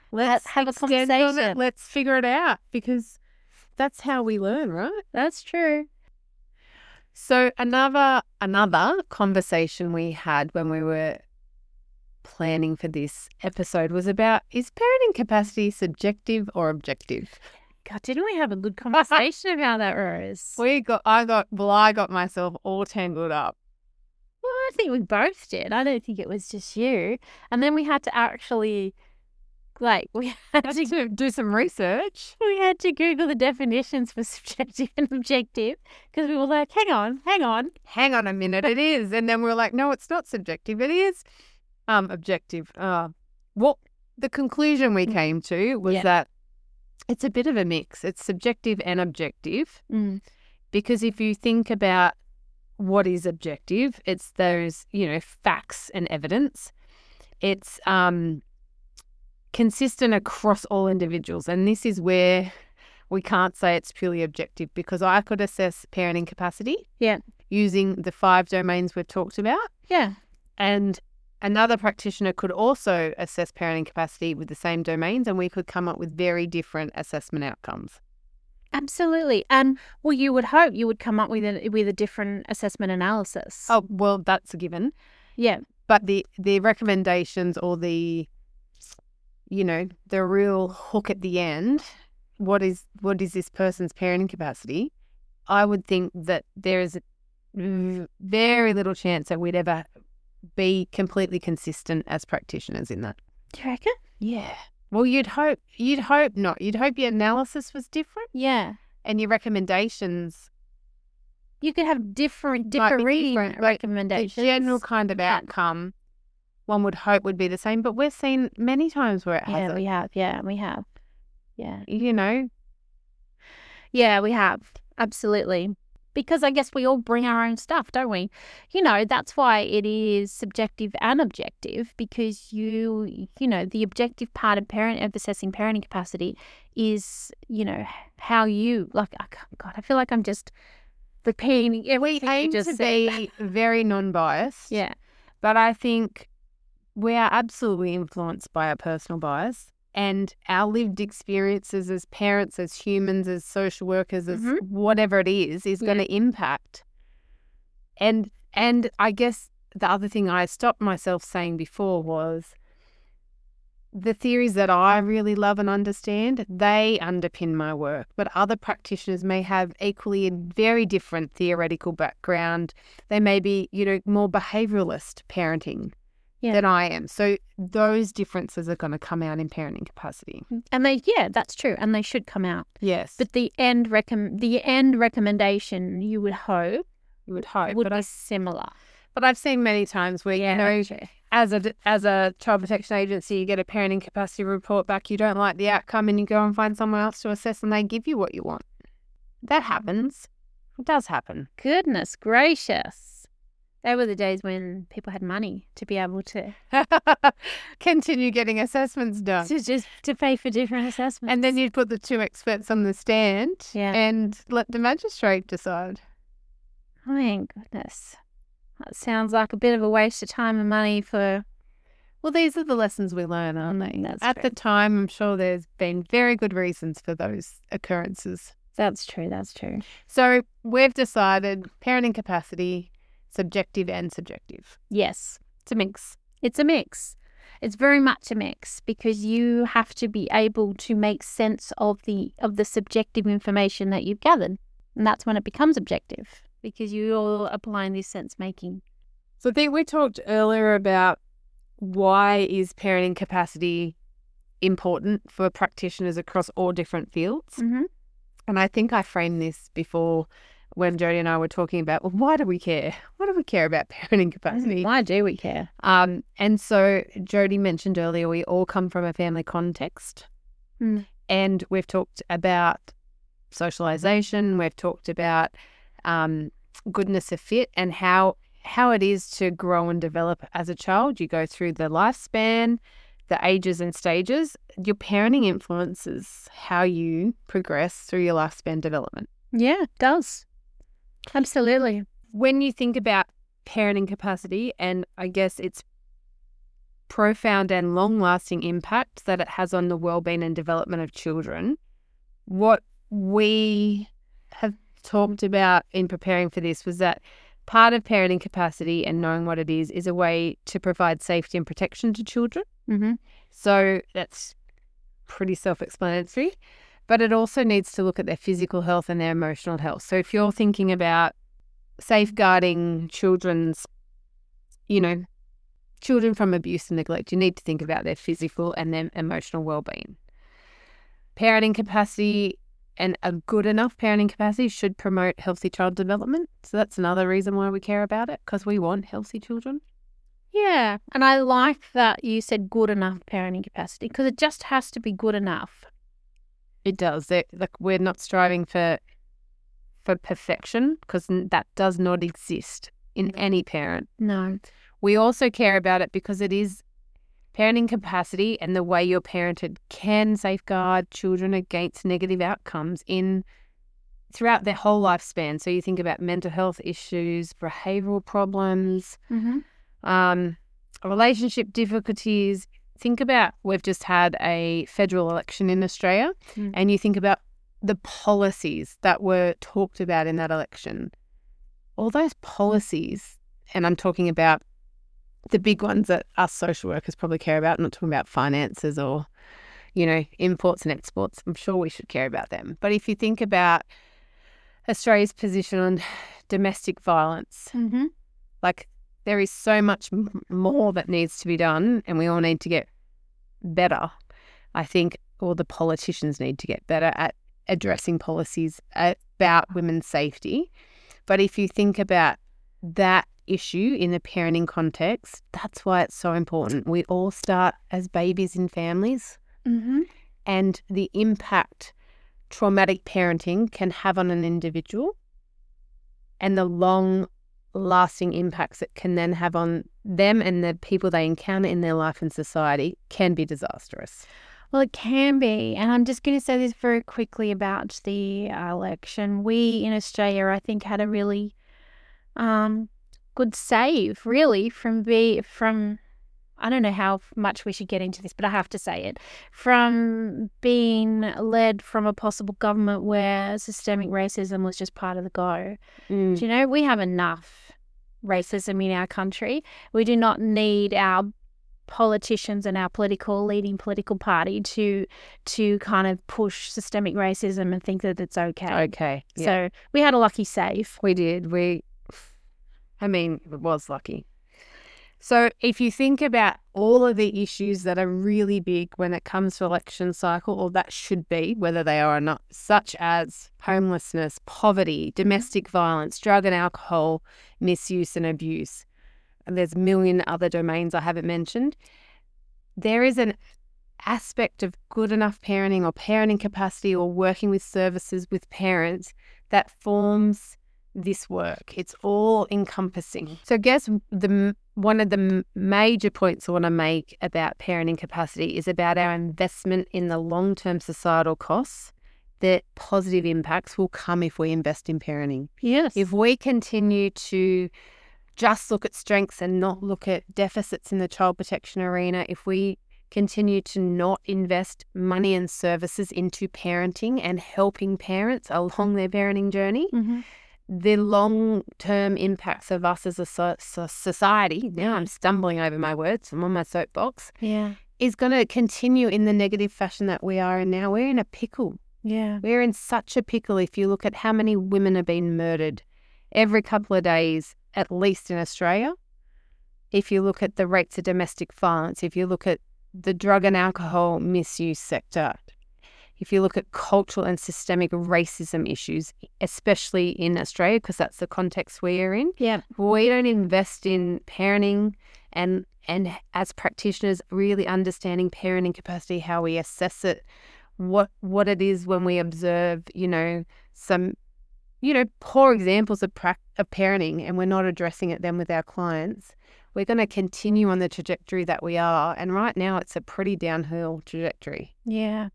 B: Let's
A: have a
B: extend on it.
A: conversation.
B: Let's figure it out, because that's how we learn, right?
A: That's true.
B: So another conversation we had when we were planning for this episode was about, is parenting capacity subjective or objective?
A: God, didn't we have a good conversation about that, Rose?
B: I got myself all tangled up.
A: Well, I think we both did. I don't think it was just you. And then we had to actually, we had to
B: do some research.
A: We had to Google the definitions for subjective and objective, because we were like, hang on
B: a minute, it is. And then we were like, no, it's not subjective, it is objective. Well, the conclusion we came to was that it's a bit of a mix. It's subjective and objective. Because if you think about what is objective, it's those, facts and evidence. It's consistent across all individuals. And this is where we can't say it's purely objective, because I could assess parenting capacity using the 5 domains we've talked about.
A: Yeah.
B: And another practitioner could also assess parenting capacity with the same domains, and we could come up with very different assessment outcomes.
A: Absolutely. And you would hope you would come up with a different assessment analysis.
B: Oh, well, that's a given.
A: Yeah.
B: But the recommendations, or the real hook at the end, what is this person's parenting capacity? I would think that there is very little chance that we'd ever be completely consistent as practitioners in that.
A: Do you reckon?
B: Yeah. Well, you'd hope not. You'd hope your analysis was different.
A: Yeah.
B: And your recommendations.
A: You could have different recommendations.
B: The general kind of outcome, one would hope would be the same, but we've seen many times where it hasn't.
A: We have. Yeah, we have. Yeah. Yeah, we have. Absolutely. Because I guess we all bring our own stuff, don't we? That's why it is subjective and objective, because the objective part of assessing parenting capacity is, how you, I feel like I'm just repeating everything.
B: We aim to be very non-biased.
A: Yeah.
B: But I think we are absolutely influenced by our personal bias. And our lived experiences as parents, as humans, as social workers, as whatever it is going to impact. And I guess the other thing I stopped myself saying before was the theories that I really love and understand, they underpin my work. But other practitioners may have equally a very different theoretical background. They may be, more behaviouralist parenting. Than I am. So those differences are going to come out in parenting capacity.
A: And that's true. And they should come out.
B: Yes.
A: But the end recommendation, you would hope would be similar.
B: But I've seen many times where, as a child protection agency, you get a parenting capacity report back, you don't like the outcome, and you go and find someone else to assess, and they give you what you want. That happens. It does happen.
A: Goodness gracious. They were the days when people had money to be able to
B: continue getting assessments done.
A: To pay for different assessments.
B: And then you'd put the 2 experts on the stand and let the magistrate decide.
A: Oh, my goodness. That sounds like a bit of a waste of time and money for...
B: Well, these are the lessons we learn, aren't they?
A: At
B: the time, I'm sure there's been very good reasons for those occurrences.
A: That's true.
B: So we've decided parenting capacity... subjective and subjective.
A: Yes.
B: It's a mix.
A: It's very much a mix, because you have to be able to make sense of the subjective information that you've gathered. And that's when it becomes objective, because you're applying this sense making.
B: So I think we talked earlier about why is parenting capacity important for practitioners across all different fields.
A: Mm-hmm.
B: And I think I framed this before when Jodie and I were talking about, well, why do we care? Why do we care about parenting capacity?
A: Why do we care?
B: And so Jodie mentioned earlier, we all come from a family context. And we've talked about socialization. We've talked about goodness of fit and how it is to grow and develop as a child. You go through the lifespan, the ages and stages. Your parenting influences how you progress through your lifespan development.
A: Yeah, it does. Absolutely.
B: When you think about parenting capacity, and I guess it's profound and long-lasting impact that it has on the well-being and development of children. What we have talked about in preparing for this was that part of parenting capacity and knowing what it is a way to provide safety and protection to children.
A: Mm-hmm.
B: So that's pretty self-explanatory. But it also needs to look at their physical health and their emotional health. So if you're thinking about safeguarding children's, children from abuse and neglect, you need to think about their physical and their emotional well-being. Parenting capacity and a good enough parenting capacity should promote healthy child development. So that's another reason why we care about it, because we want healthy children.
A: Yeah, and I like that you said good enough parenting capacity, because it just has to be good enough.
B: It does. We're not striving for perfection, because that does not exist in any parent.
A: No.
B: We also care about it because it is parenting capacity, and the way you're parented can safeguard children against negative outcomes throughout their whole lifespan. So you think about mental health issues, behavioural problems, relationship difficulties. Think about, we've just had a federal election in Australia, and you think about the policies that were talked about in that election. All those policies, and I'm talking about the big ones that us social workers probably care about. I'm not talking about finances or, imports and exports. I'm sure we should care about them. But if you think about Australia's position on domestic violence, there is so much more that needs to be done, and we all need to get better. I think all the politicians need to get better at addressing policies about women's safety. But if you think about that issue in the parenting context, that's why it's so important. We all start as babies in families, and the impact traumatic parenting can have on an individual and the long-lasting impacts it can then have on them and the people they encounter in their life and society can be disastrous.
A: Well, it can be. And I'm just going to say this very quickly about the election. We in Australia, I think, had a really good save, really, from I don't know how much we should get into this, but I have to say it, from being led from a possible government where systemic racism was just part of the go. Do we have enough racism in our country? We do not need our politicians and our leading political party to kind of push systemic racism and think that it's okay.
B: Okay. Yeah.
A: So we had a lucky save.
B: We did. It was lucky. So if you think about all of the issues that are really big when it comes to election cycle, or that should be, whether they are or not, such as homelessness, poverty, domestic violence, drug and alcohol misuse and abuse, and there's a million other domains I haven't mentioned, there is an aspect of good enough parenting or parenting capacity or working with services with parents that forms this work. It's all encompassing. So I guess one of the major points I want to make about parenting capacity is about our investment in the long-term societal costs. The positive impacts will come if we invest in parenting.
A: Yes.
B: If we continue to just look at strengths and not look at deficits in the child protection arena, if we continue to not invest money and services into parenting and helping parents along their parenting journey, the long-term impacts of us as a society, now I'm stumbling over my words, I'm on my soapbox, is going to continue in the negative fashion that we are in now. We're in a pickle.
A: Yeah.
B: We're in such a pickle if you look at how many women are being murdered every couple of days, at least in Australia. If you look at the rates of domestic violence, if you look at the drug and alcohol misuse sector, if you look at cultural and systemic racism issues, especially in Australia, because that's the context we are in, we don't invest in parenting and as practitioners really understanding parenting capacity, how we assess it, what it is when we observe, some, poor examples of parenting, and we're not addressing it then with our clients, we're going to continue on the trajectory that we are. And right now it's a pretty downhill trajectory.
A: Yeah.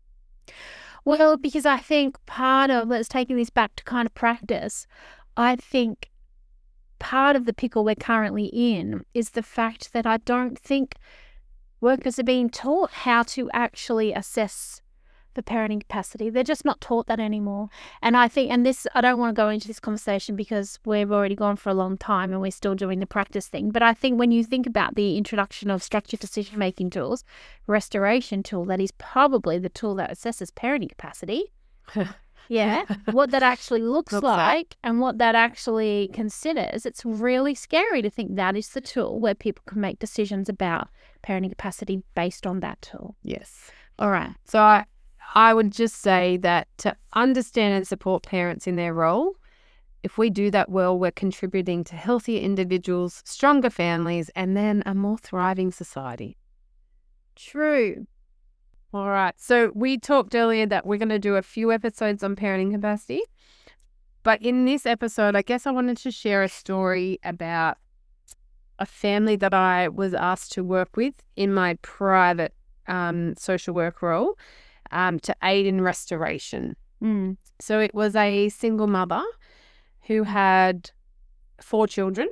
A: Well, because I think let's take this back to kind of practice, I think part of the pickle we're currently in is the fact that I don't think workers are being taught how to actually assess the parenting capacity. They're just not taught that anymore. And I think, and this, I don't want to go into this conversation because we've already gone for a long time and we're still doing the practice thing. But I think when you think about the introduction of structured decision-making tools, restoration tool, that is probably the tool that assesses parenting capacity. Yeah, what that actually looks like and what that actually considers. It's really scary to think that is the tool where people can make decisions about parenting capacity based on that tool.
B: Yes.
A: All right.
B: So I would just say that to understand and support parents in their role, if we do that well, we're contributing to healthier individuals, stronger families, and then a more thriving society.
A: True.
B: All right. So we talked earlier that we're going to do a few episodes on parenting capacity. But in this episode, I guess I wanted to share a story about a family that I was asked to work with in my private social work role to aid in restoration. So it was a single mother who had 4 children,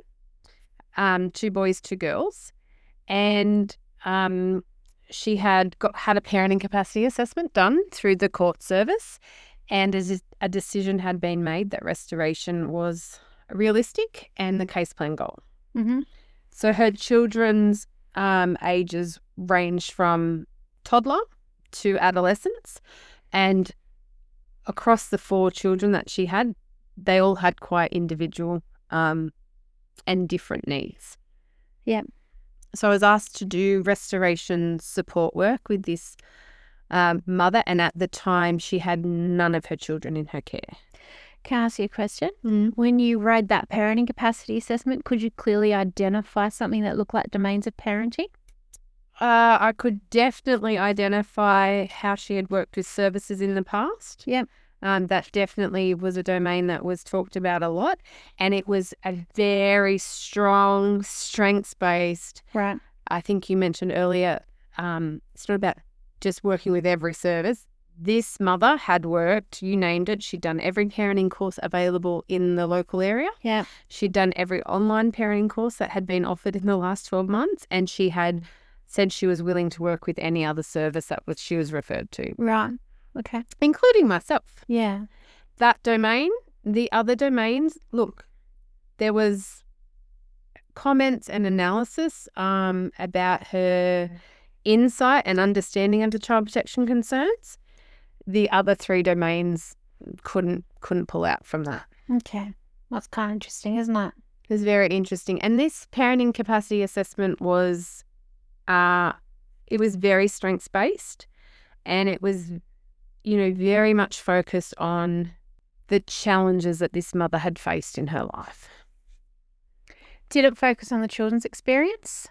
B: 2 boys, 2 girls, and she had had a parenting capacity assessment done through the court service, and as a decision had been made that restoration was realistic and the case plan goal. So her children's ages ranged from toddler to adolescence, and across the 4 children that she had, they all had quite individual and different needs.
A: Yeah.
B: So I was asked to do restoration support work with this mother, and at the time she had none of her children in her care.
A: Can I ask you a question? When you read that parenting capacity assessment, could you clearly identify something that looked like domains of parenting?
B: I could definitely identify how she had worked with services in the past.
A: Yep.
B: That definitely was a domain that was talked about a lot, and it was a very strong, strengths-based.
A: Right.
B: I think you mentioned earlier, it's not about just working with every service. This mother had worked, you named it, she'd done every parenting course available in the local area.
A: Yeah.
B: She'd done every online parenting course that had been offered in the last 12 months, and she had said she was willing to work with any other service that she was referred to.
A: Right. Okay.
B: Including myself.
A: Yeah.
B: That domain, the other domains, look, there was comments and analysis about her insight and understanding of the child protection concerns. The other 3 domains couldn't pull out from that.
A: Okay. That's kind of interesting, isn't it?
B: It was very interesting. And this parenting capacity assessment was, it was very strengths-based, and it was, very much focused on the challenges that this mother had faced in her life.
A: Did it focus on the children's experience?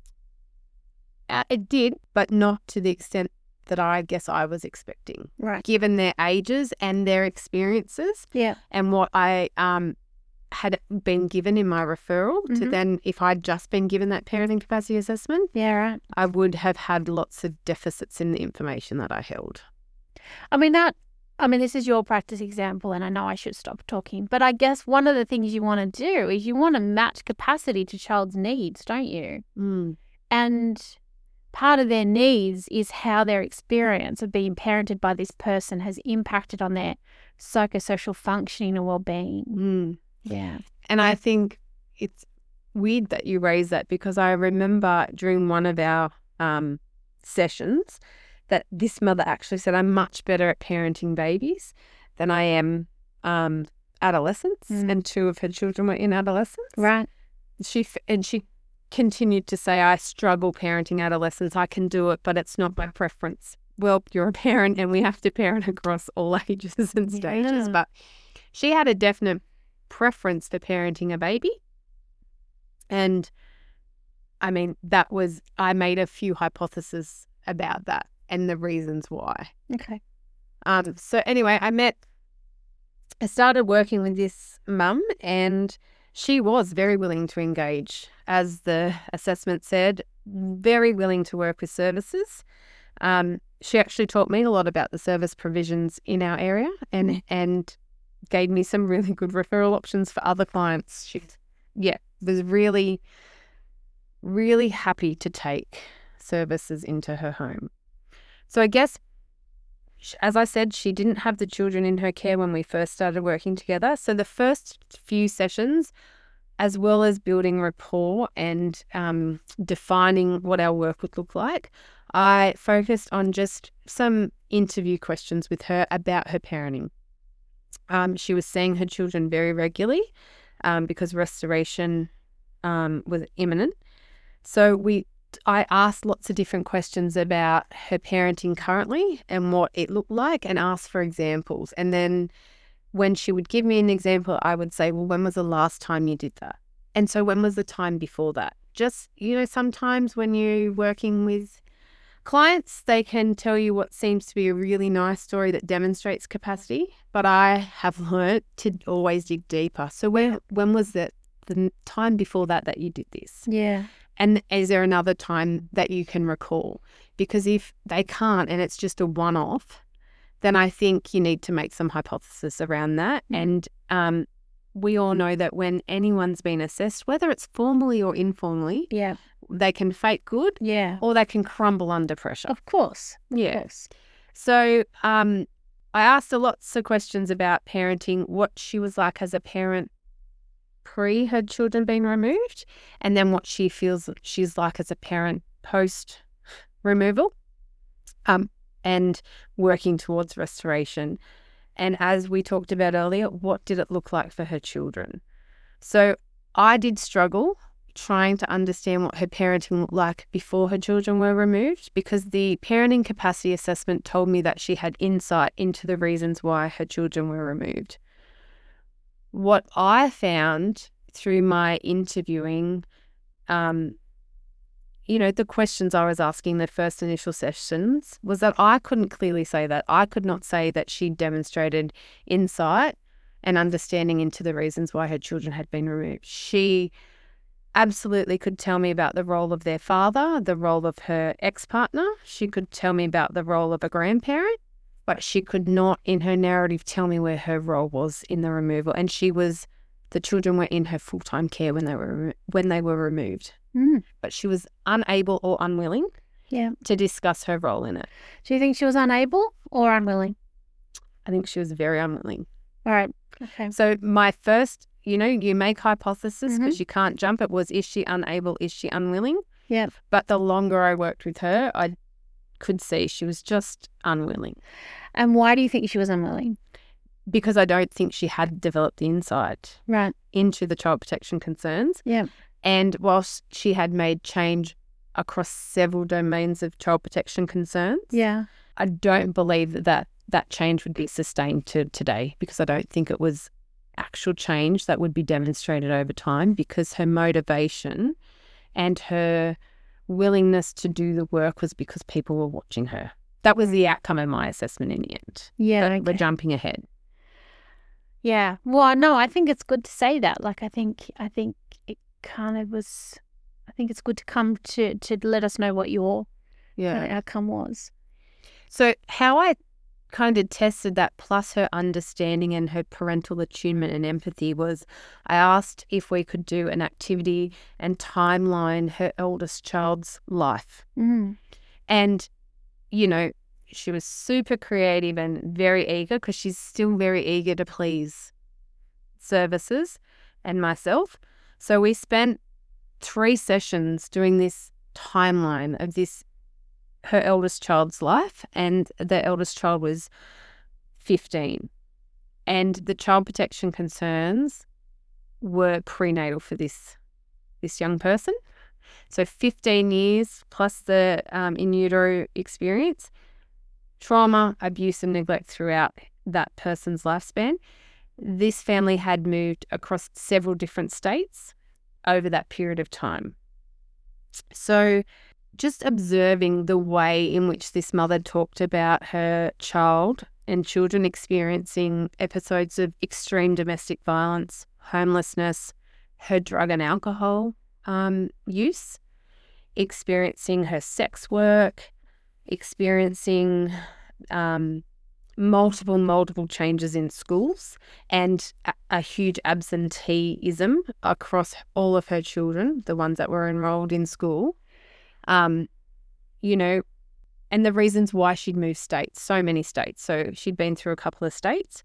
B: It did, but not to the extent that I guess I was expecting.
A: Right.
B: Given their ages and their experiences.
A: Yeah.
B: And what I had been given in my referral to then, if I'd just been given that parenting capacity assessment,
A: Yeah, right.
B: I would have had lots of deficits in the information that I held.
A: This is your practice example, and I know I should stop talking, but I guess one of the things you want to do is you want to match capacity to child's needs, don't you? And part of their needs is how their experience of being parented by this person has impacted on their psychosocial functioning and well-being. Yeah.
B: And I think it's weird that you raise that, because I remember during one of our sessions that this mother actually said, I'm much better at parenting babies than I am adolescents, and 2 of her children were in adolescence.
A: Right.
B: She continued to say, I struggle parenting adolescents. I can do it, but it's not my preference. Well, you're a parent and we have to parent across all ages and stages. But she had a definite preference for parenting a baby. And I made a few hypotheses about that and the reasons why.
A: Okay.
B: So anyway, I started working with this mum, and she was very willing to engage, as the assessment said, very willing to work with services. She actually taught me a lot about the service provisions in our area and gave me some really good referral options for other clients. She was really, really happy to take services into her home. So I guess, as I said, she didn't have the children in her care when we first started working together. So the first few sessions, as well as building rapport and defining what our work would look like, I focused on just some interview questions with her about her parenting. She was seeing her children very regularly because restoration was imminent. So I asked lots of different questions about her parenting currently and what it looked like, and asked for examples. And then when she would give me an example, I would say, well, when was the last time you did that? And so when was the time before that? Just, sometimes when you're working with clients, they can tell you what seems to be a really nice story that demonstrates capacity, but I have learnt to always dig deeper. So when was the time before that you did this?
A: Yeah.
B: And is there another time that you can recall? Because if they can't and it's just a one-off, then I think you need to make some hypothesis around that. And we all know that when anyone's been assessed, whether it's formally or informally, they can fake good or they can crumble under pressure.
A: Of course.
B: Yes. So I asked her lots of questions about parenting, what she was like as a parent pre her children being removed, and then what she feels she's like as a parent post removal, and working towards restoration. And as we talked about earlier, what did it look like for her children? So I did struggle trying to understand what her parenting looked like before her children were removed, because the parenting capacity assessment told me that she had insight into the reasons why her children were removed. What I found through my interviewing, the questions I was asking the first initial sessions, was that I couldn't clearly say that. I could not say that she demonstrated insight and understanding into the reasons why her children had been removed. She absolutely could tell me about the role of their father, the role of her ex-partner. She could tell me about the role of a grandparent, but she could not, in her narrative, tell me where her role was in the removal. And the children were in her full-time care when they were removed. But she was unable or unwilling to discuss her role in it.
A: Do you think she was unable or unwilling?
B: I think she was very unwilling.
A: All right. Okay.
B: So my first, you make hypothesis because you can't jump. It was, is she unable? Is she unwilling?
A: Yeah.
B: But the longer I worked with her, I could see she was just unwilling.
A: And why do you think she was unwilling?
B: Because I don't think she had developed the insight into the child protection concerns.
A: Yeah.
B: And whilst she had made change across several domains of child protection concerns, I don't believe that change would be sustained to today, because I don't think it was actual change that would be demonstrated over time, because her motivation and her willingness to do the work was because people were watching her. That was the outcome of my assessment in the end.
A: Yeah.
B: But we're jumping ahead.
A: Yeah. Well, no, I think it's good to say that. Like, I think it kind of was, I think it's good to come to let us know what your outcome was.
B: So how I kind of tested that, plus her understanding and her parental attunement and empathy, was I asked if we could do an activity and timeline her eldest child's life. And, she was super creative and very eager, because she's still very eager to please services and myself. So we spent 3 sessions doing this timeline of her eldest child's life, and the eldest child was 15. And the child protection concerns were prenatal for this young person. So 15 years plus the in utero experience, trauma, abuse and neglect throughout that person's lifespan. This family had moved across several different states over that period of time. So just observing the way in which this mother talked about her child and children experiencing episodes of extreme domestic violence, homelessness, her drug and alcohol use, experiencing her sex work, experiencing multiple changes in schools, and a huge absenteeism across all of her children, the ones that were enrolled in school. you know, and the reasons why she'd moved states, so many states. So she'd been through a couple of states.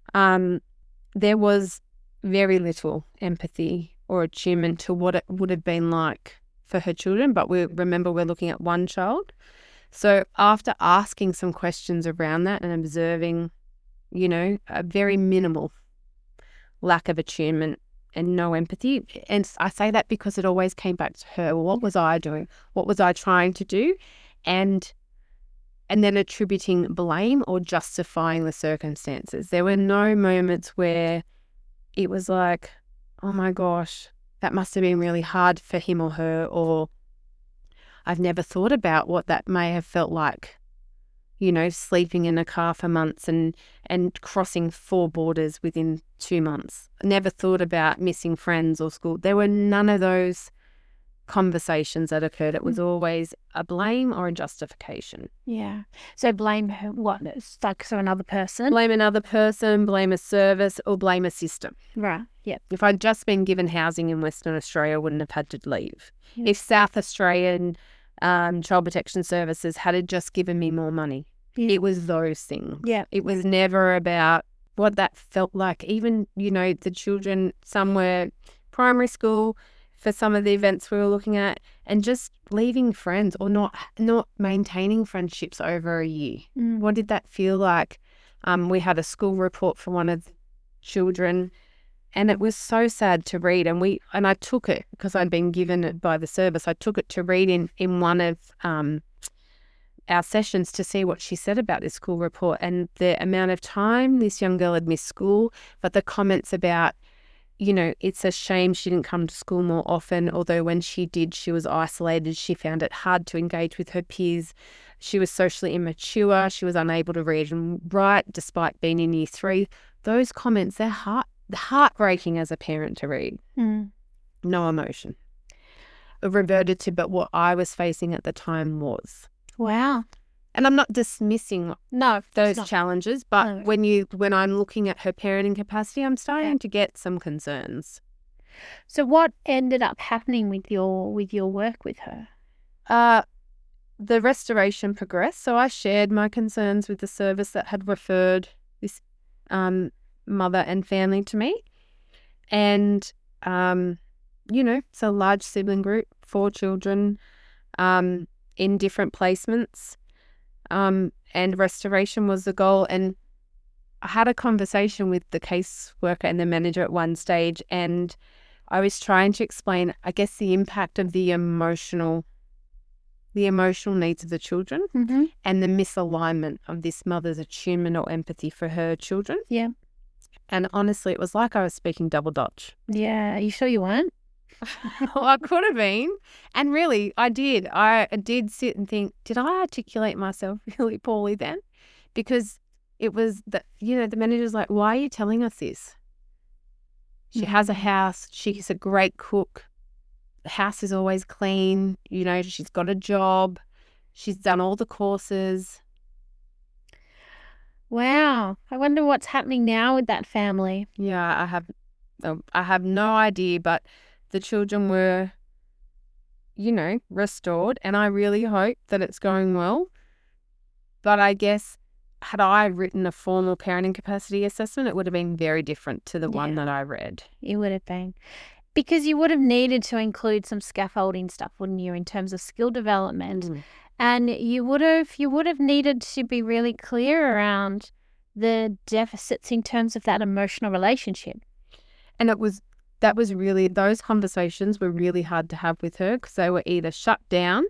B: There was very little empathy or attunement to what it would have been like for her children. But we're looking at one child. So after asking some questions around that and observing, you know, a very minimal lack of attunement and no empathy. And I say that because it always came back to her. Well, what was I doing? What was I trying to do? And then attributing blame or justifying the circumstances. There were no moments where it was like, oh my gosh, that must have been really hard for him or her, or I've never thought about what that may have felt like, you know, sleeping in a car for months and crossing 4 borders within 2 months. I never thought about missing friends or school. There were none of those conversations that occurred. It was always a blame or a justification.
A: Yeah. So blame her, what? It's like, so another person?
B: Blame another person, blame a service, or blame a system.
A: Right. Yep.
B: If I'd just been given housing in Western Australia, I wouldn't have had to leave.
A: Yep.
B: If South Australian Child Protection Services had just given me more money, it was those things.
A: Yeah.
B: It was never about what that felt like. Even, you know, the children, some were primary school for some of the events we were looking at, and just leaving friends or not maintaining friendships over a year. What did that feel like? We had a school report for one of the children, and it was so sad to read. And I took it because I'd been given it by the service. I took it to read in one of our sessions to see what she said about this school report and the amount of time this young girl had missed school, but the comments about, you know, it's a shame she didn't come to school more often, although when she did, she was isolated. She found it hard to engage with her peers. She was socially immature. She was unable to read and write despite being in year 3. Those comments, they're heartbreaking as a parent to read. No emotion. It reverted to but what I was facing at the time was.
A: Wow.
B: And I'm not dismissing those challenges, but when I'm looking at her parenting capacity, I'm starting to get some concerns.
A: So what ended up happening with your work with her?
B: The restoration progressed. So I shared my concerns with the service that had referred this mother and family to me. And, you know, it's a large sibling group, 4 children in different placements. And restoration was the goal. And I had a conversation with the caseworker and the manager at one stage, and I was trying to explain, I guess, the impact of the emotional needs of the children and the misalignment of this mother's attunement or empathy for her children.
A: Yeah.
B: And honestly, it was like I was speaking double Dutch.
A: Yeah. Are you sure you weren't?
B: Well, I could have been. And really, I did. I did sit and think, did I articulate myself really poorly then? Because it was, the manager's like, why are you telling us this? She has a house. She's a great cook. The house is always clean. You know, she's got a job. She's done all the courses.
A: Wow. I wonder what's happening now with that family.
B: Yeah, I have no idea, but the children were, you know, restored, and I really hope that it's going well. But I guess had I written a formal parenting capacity assessment, it would have been very different to the one that I read.
A: It would have been. Because you would have needed to include some scaffolding stuff, wouldn't you, in terms of skill development. And you would have needed to be really clear around the deficits in terms of that emotional relationship.
B: And those conversations were really hard to have with her because they were either shut down,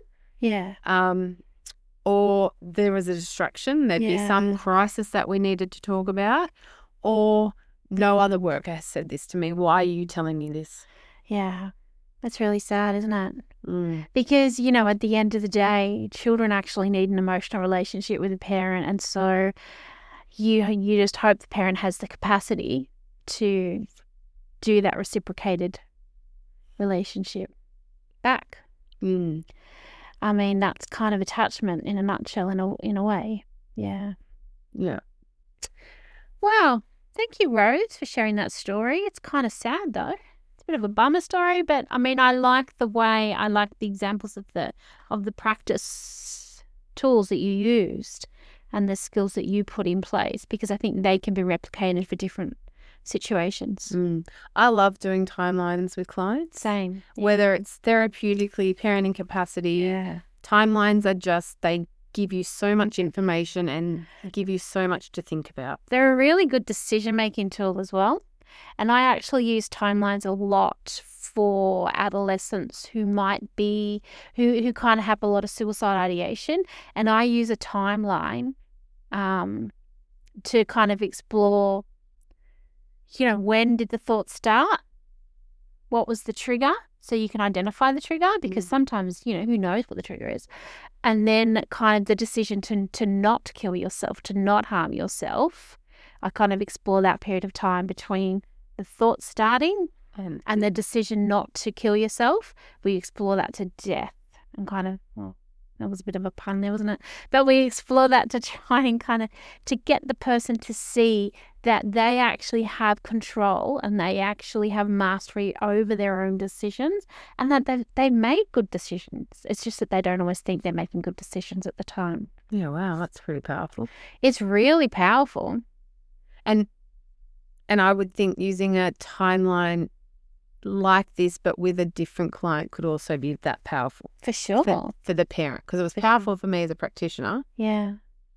B: or there was a distraction. There'd be some crisis that we needed to talk about, or no other worker has said this to me. Why are you telling me this? Yeah.
A: That's really sad, isn't it? Because, you know, at the end of the day, children actually need an emotional relationship with a parent. And so you just hope the parent has the capacity to do that reciprocated relationship back. I mean, that's kind of attachment in a nutshell, in a way. Yeah.
B: Yeah.
A: Wow. Thank you, Rose, for sharing that story. It's kind of sad, though. It's bit of a bummer story, but I mean, I like the examples of the practice tools that you used and the skills that you put in place, because I think they can be replicated for different situations.
B: I love doing timelines with clients.
A: Same. Yeah.
B: Whether it's therapeutically, parenting capacity.
A: Yeah.
B: Timelines are just, they give you so much information and give you so much to think about.
A: They're a really good decision-making tool as well. And I actually use timelines a lot for adolescents who might be, who kind of have a lot of suicide ideation. And I use a timeline to kind of explore, when did the thought start? What was the trigger? So you can identify the trigger, because sometimes, who knows what the trigger is. And then kind of the decision to not kill yourself, to not harm yourself. I kind of explore that period of time between the thought starting and the decision not to kill yourself. We explore that to death and kind of, well, that was a bit of a pun there, wasn't it? But we explore that to try and kind of to get the person to see that they actually have control and they actually have mastery over their own decisions, and that they make good decisions. It's just that they don't always think they're making good decisions at the time.
B: Yeah, wow, that's pretty powerful.
A: It's really powerful.
B: And I would think using a timeline like this, but with a different client, could also be that powerful.
A: For sure.
B: For the parent, because it was powerful for me as a practitioner.
A: Yeah.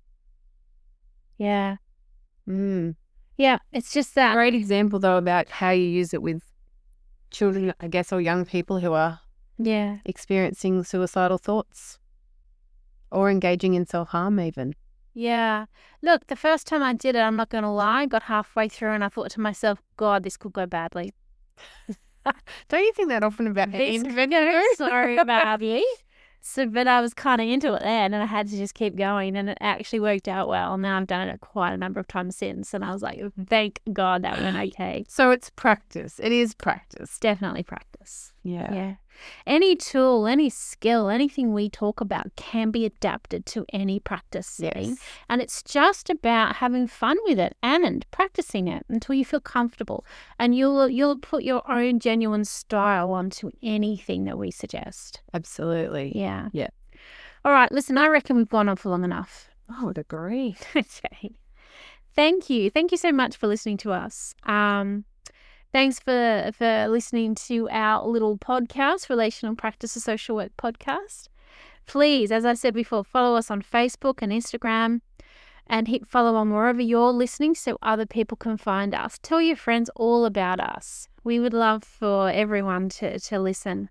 A: Yeah.
B: Mm.
A: Yeah, it's just that.
B: Great example, though, about how you use it with children, I guess, or young people who are experiencing suicidal thoughts or engaging in self-harm even.
A: Yeah. Look, the first time I did it, I'm not going to lie, I got halfway through and I thought to myself, God, this could go badly.
B: Don't you think that often about
A: Sorry about me. So, but I was kind of into it then, and I had to just keep going, and it actually worked out well. Now I've done it quite a number of times since, and I was like, thank God that went okay.
B: So it's practice. It is practice.
A: Definitely practice.
B: Yeah.
A: Any tool, any skill, anything we talk about can be adapted to any practice setting.
B: Yes.
A: And it's just about having fun with it and practicing it until you feel comfortable. And you'll put your own genuine style onto anything that we suggest.
B: Absolutely.
A: Yeah.
B: Yeah.
A: All right, listen, I reckon we've gone on for long enough.
B: I would agree.
A: Okay. Thank you. Thank you so much for listening to us. Thanks for listening to our little podcast, Relational Practice of Social Work podcast. Please, as I said before, follow us on Facebook and Instagram, and hit follow on wherever you're listening so other people can find us. Tell your friends all about us. We would love for everyone to listen.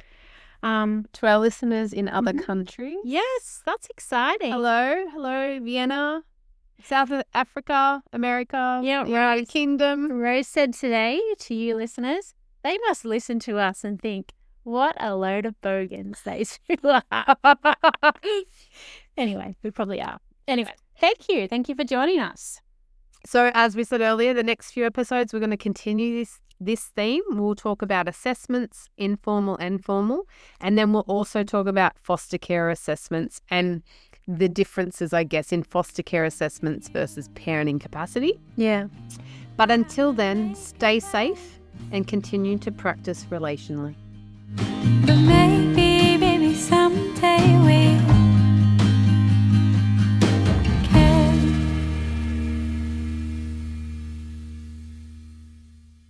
B: To our listeners in other countries.
A: Yes, that's exciting.
B: Hello, Vienna, South Africa, America, United Kingdom.
A: Rose said today to you listeners, they must listen to us and think, what a load of bogans they are. Anyway, we probably are. Anyway, thank you. Thank you for joining us.
B: So as we said earlier, the next few episodes, we're going to continue this theme. We'll talk about assessments, informal and formal, and then we'll also talk about foster care assessments and the differences, I guess, in foster care assessments versus parenting capacity.
A: Yeah.
B: But until then, stay safe and continue to practice relationally.